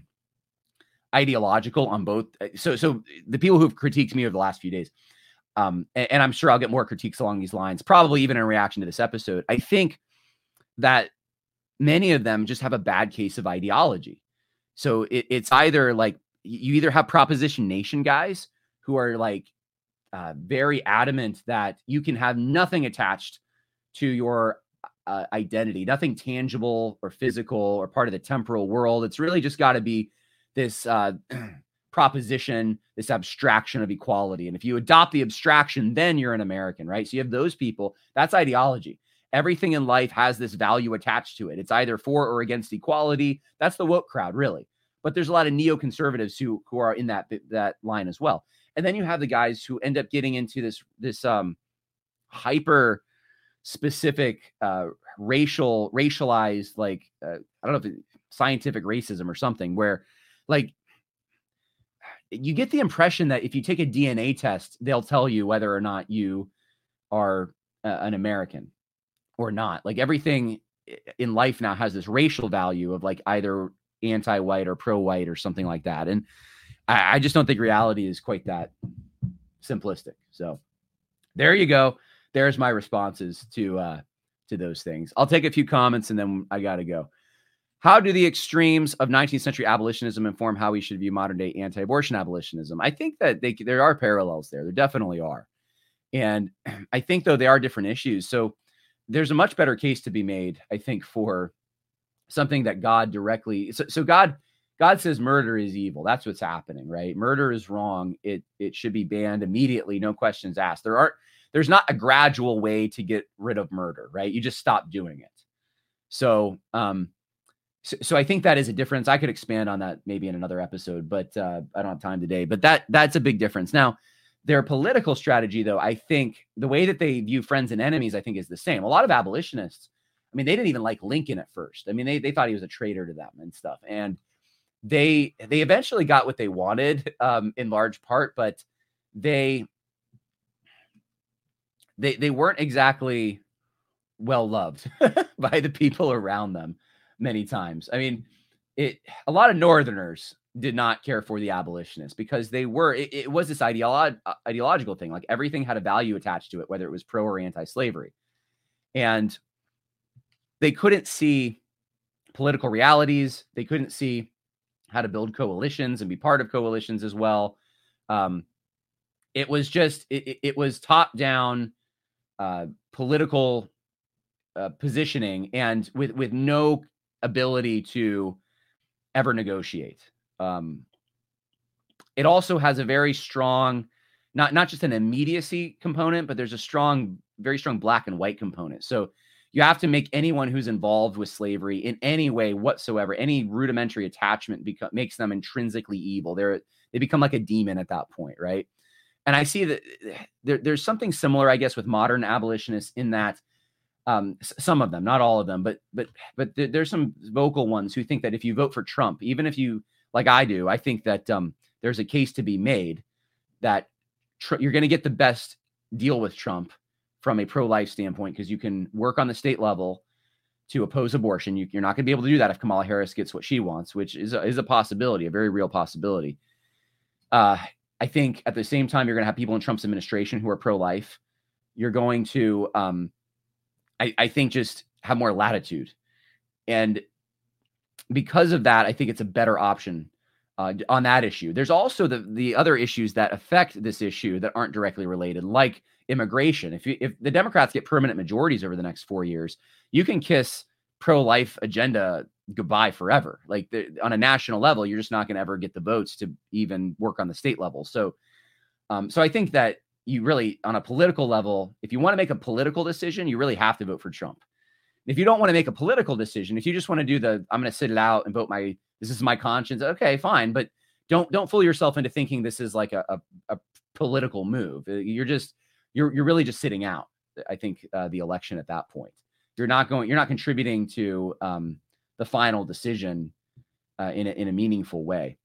ideological on both. So, so the people who've critiqued me over the last few days, um, and, and I'm sure I'll get more critiques along these lines, probably even in reaction to this episode. I think that many of them just have a bad case of ideology. So it, it's either like you either have Proposition Nation guys who are like uh, very adamant that you can have nothing attached to your uh, identity, nothing tangible or physical or part of the temporal world. It's really just got to be this uh, proposition, this abstraction of equality. And if you adopt the abstraction, then you're an American, right? So you have those people. That's ideology. Everything in life has this value attached to it. It's either for or against equality. That's the woke crowd, really. But there's a lot of neoconservatives who who are in that that line as well. And then you have the guys who end up getting into this this um, hyper specific uh, racial racialized like uh, I don't know if it's scientific racism or something where like you get the impression that if you take a D N A test, they'll tell you whether or not you are uh, an American or not. Like everything in life now has this racial value of like either anti-white or pro-white or something like that. And I, I just don't think reality is quite that simplistic. So there you go. There's my responses to uh, to those things. I'll take a few comments and then I got to go. How do the extremes of nineteenth century abolitionism inform how we should view modern day anti-abortion abolitionism? I think that they, there are parallels there. There definitely are. And I think, though, they are different issues. So there's a much better case to be made, I think, for something that God directly. So, so God, God says murder is evil. That's what's happening, right? Murder is wrong. It it should be banned immediately. No questions asked. There aren't. There's not a gradual way to get rid of murder, right? You just stop doing it. So, um, so, so I think that is a difference. I could expand on that maybe in another episode, but uh, I don't have time today. But that that's a big difference. Now, their political strategy, though, I think the way that they view friends and enemies, I think, is the same. A lot of abolitionists, I mean, they didn't even like Lincoln at first. I mean, they they thought he was a traitor to them and stuff. And they they eventually got what they wanted um, in large part, but they they they weren't exactly well loved by the people around them many times. I mean, it a lot of Northerners did not care for the abolitionists because they were, it, it was this ideolo- ideological thing. Like everything had a value attached to it, whether it was pro or anti-slavery. And they couldn't see political realities. They couldn't see how to build coalitions and be part of coalitions as well. Um, it was just, it, it was top-down uh, political uh, positioning and with, with no ability to ever negotiate. Um, it also has a very strong, not, not just an immediacy component, but there's a strong, very strong black and white component. So you have to make anyone who's involved with slavery in any way whatsoever, any rudimentary attachment beca- makes them intrinsically evil. They're, they become like a demon at that point, right? And I see that there, there's something similar, I guess, with modern abolitionists in that um, some of them, not all of them, but but but th- there's some vocal ones who think that if you vote for Trump, even if you, like I do, I think that um, there's a case to be made that tr- you're going to get the best deal with Trump from a pro-life standpoint, because you can work on the state level to oppose abortion. You, you're not going to be able to do that if Kamala Harris gets what she wants, which is a, is a possibility, a very real possibility. Uh, I think at the same time, you're going to have people in Trump's administration who are pro-life. You're going to, um, I, I think, just have more latitude. And because of that, I think it's a better option uh, on that issue. There's also the, the other issues that affect this issue that aren't directly related, like immigration. If you, if the Democrats get permanent majorities over the next four years, you can kiss pro-life agenda goodbye forever. Like the, on a national level, you're just not going to ever get the votes to even work on the state level. So, um, so I think that you really, on a political level, if you want to make a political decision, you really have to vote for Trump. If you don't want to make a political decision, if you just want to do the, I'm going to sit it out and vote my, this is my conscience. Okay, fine. But don't, don't fool yourself into thinking this is like a, a, a political move. You're just, you're, you're really just sitting out, I think, uh, the election at that point. You're not going, you're not contributing to um, the final decision uh, in a, in a meaningful way.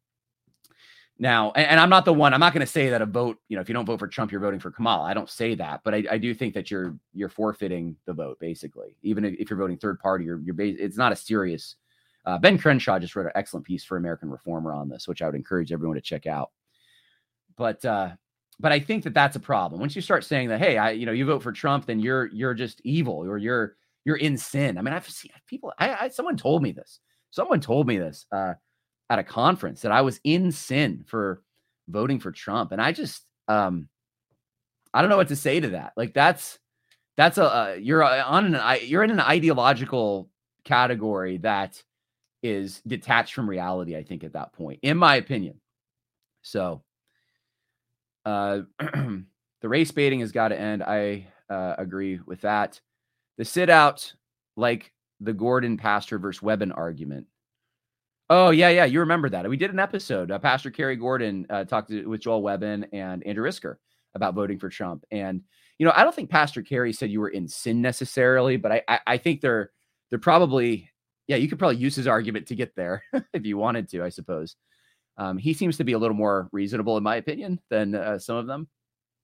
Now, and, and I'm not the one, I'm not going to say that a vote, you know, if you don't vote for Trump, you're voting for Kamala. I don't say that, but I, I do think that you're, you're forfeiting the vote, basically. Even if, if you're voting third party, you're, you're, it's not a serious, uh, Ben Crenshaw just wrote an excellent piece for American Reformer on this, which I would encourage everyone to check out. But, uh, but I think that that's a problem. Once you start saying that, hey, I, you know, you vote for Trump, then you're, you're just evil, or you're, you're in sin. I mean, I've seen people, I, I someone told me this, someone told me this, uh, at a conference, that I was in sin for voting for Trump. And I just, um, I don't know what to say to that. Like that's, that's a, uh, you're on an, you're in an ideological category that is detached from reality, I think, at that point, in my opinion. So, uh, the race baiting has got to end. I, uh, agree with that. The sit out, like the Gordon Pastor versus Webben argument. Oh, yeah, yeah. You remember that. We did an episode. Uh, Pastor Kerry Gordon uh, talked to, with Joel Webben and Andrew Isker about voting for Trump. And, you know, I don't think Pastor Kerry said you were in sin necessarily, but I, I, I think they're they're probably, yeah, you could probably use his argument to get there if you wanted to, I suppose. Um, he seems to be a little more reasonable, in my opinion, than uh, some of them.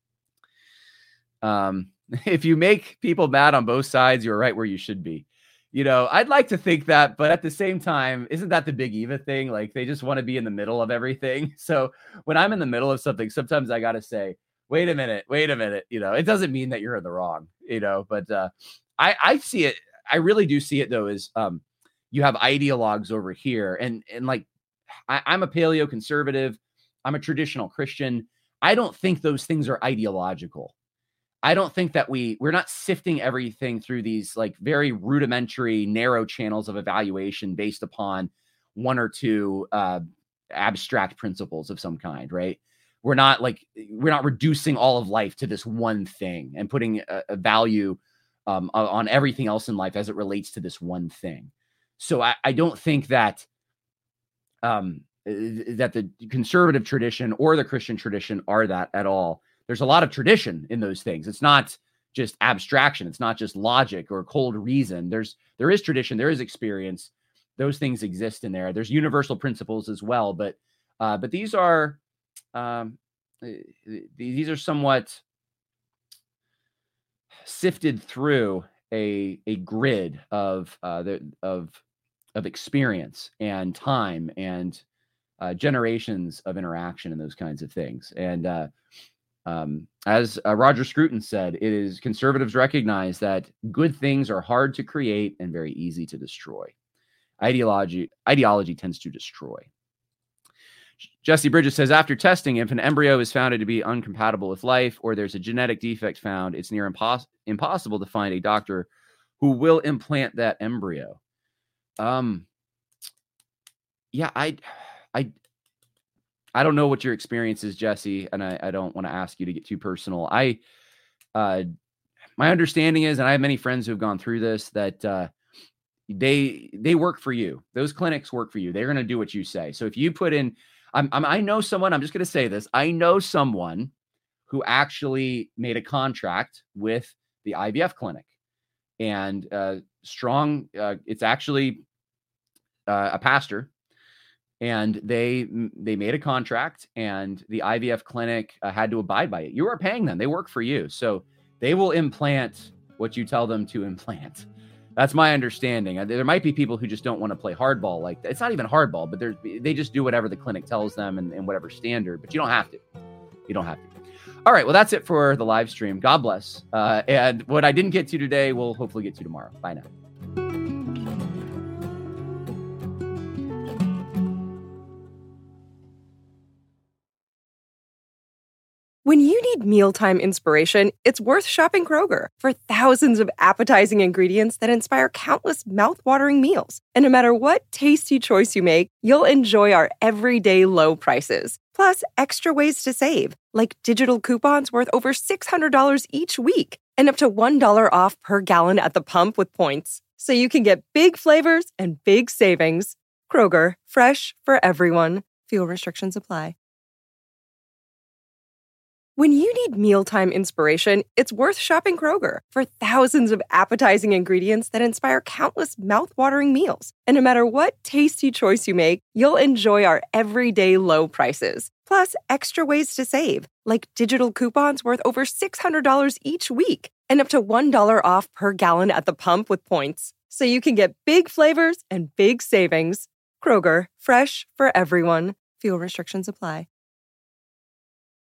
Um, if you make people mad on both sides, you're right where you should be. You know, I'd like to think that, but at the same time, isn't that the Big Eva thing? Like they just want to be in the middle of everything. So when I'm in the middle of something, sometimes I got to say, wait a minute, wait a minute. You know, it doesn't mean that you're in the wrong, you know, but uh, I, I see it. I really do see it though, is um, you have ideologues over here and, and like, I, I'm a paleo conservative. I'm a traditional Christian. I don't think those things are ideological. I don't think that we, we're not sifting everything through these like very rudimentary, narrow channels of evaluation based upon one or two uh, abstract principles of some kind, right? We're not like, we're not reducing all of life to this one thing and putting a, a value um, on everything else in life as it relates to this one thing. So I, I don't think that um, that the conservative tradition or the Christian tradition are that at all. There's a lot of tradition in those things. It's not just abstraction. It's not just logic or cold reason. There's, there is tradition. There is experience. Those things exist in there. There's universal principles as well. But, uh, but these are, um, these are somewhat sifted through a, a grid of, uh, the, of, of experience and time and, uh, generations of interaction and those kinds of things. And, uh, Um, as uh, Roger Scruton said, it is conservatives recognize that good things are hard to create and very easy to destroy. Ideology, ideology tends to destroy. Jesse Bridges says, after testing, if an embryo is found to be incompatible with life or there's a genetic defect found, it's near impos- impossible to find a doctor who will implant that embryo. Um, yeah, I, I, I don't know what your experience is, Jesse, and I, I don't want to ask you to get too personal. I, uh, my understanding is, and I have many friends who have gone through this, that uh, they they work for you. Those clinics work for you. They're going to do what you say. So if you put in, I'm, I'm I know someone. I'm just going to say this. I know someone who actually made a contract with the I V F clinic, and uh, strong. Uh, it's actually uh, a pastor. And they they made a contract, and the I V F clinic uh, had to abide by it. You are paying them; they work for you, so they will implant what you tell them to implant. That's my understanding. There might be people who just don't want to play hardball like that. It's not even hardball, but they just do whatever the clinic tells them and, and whatever standard. But you don't have to. You don't have to. All right. Well, that's it for the live stream. God bless. Uh, and what I didn't get to today, we'll hopefully get to tomorrow. Bye now. When you need mealtime inspiration, it's worth shopping Kroger for thousands of appetizing ingredients that inspire countless mouth-watering meals. And no matter what tasty choice you make, you'll enjoy our everyday low prices. Plus, extra ways to save, like digital coupons worth over six hundred dollars each week and up to one dollar off per gallon at the pump with points. So you can get big flavors and big savings. Kroger, fresh for everyone. Fuel restrictions apply. When you need mealtime inspiration, it's worth shopping Kroger for thousands of appetizing ingredients that inspire countless mouth-watering meals. And no matter what tasty choice you make, you'll enjoy our everyday low prices. Plus, extra ways to save, like digital coupons worth over six hundred dollars each week and up to one dollar off per gallon at the pump with points. So you can get big flavors and big savings. Kroger, fresh for everyone. Fuel restrictions apply.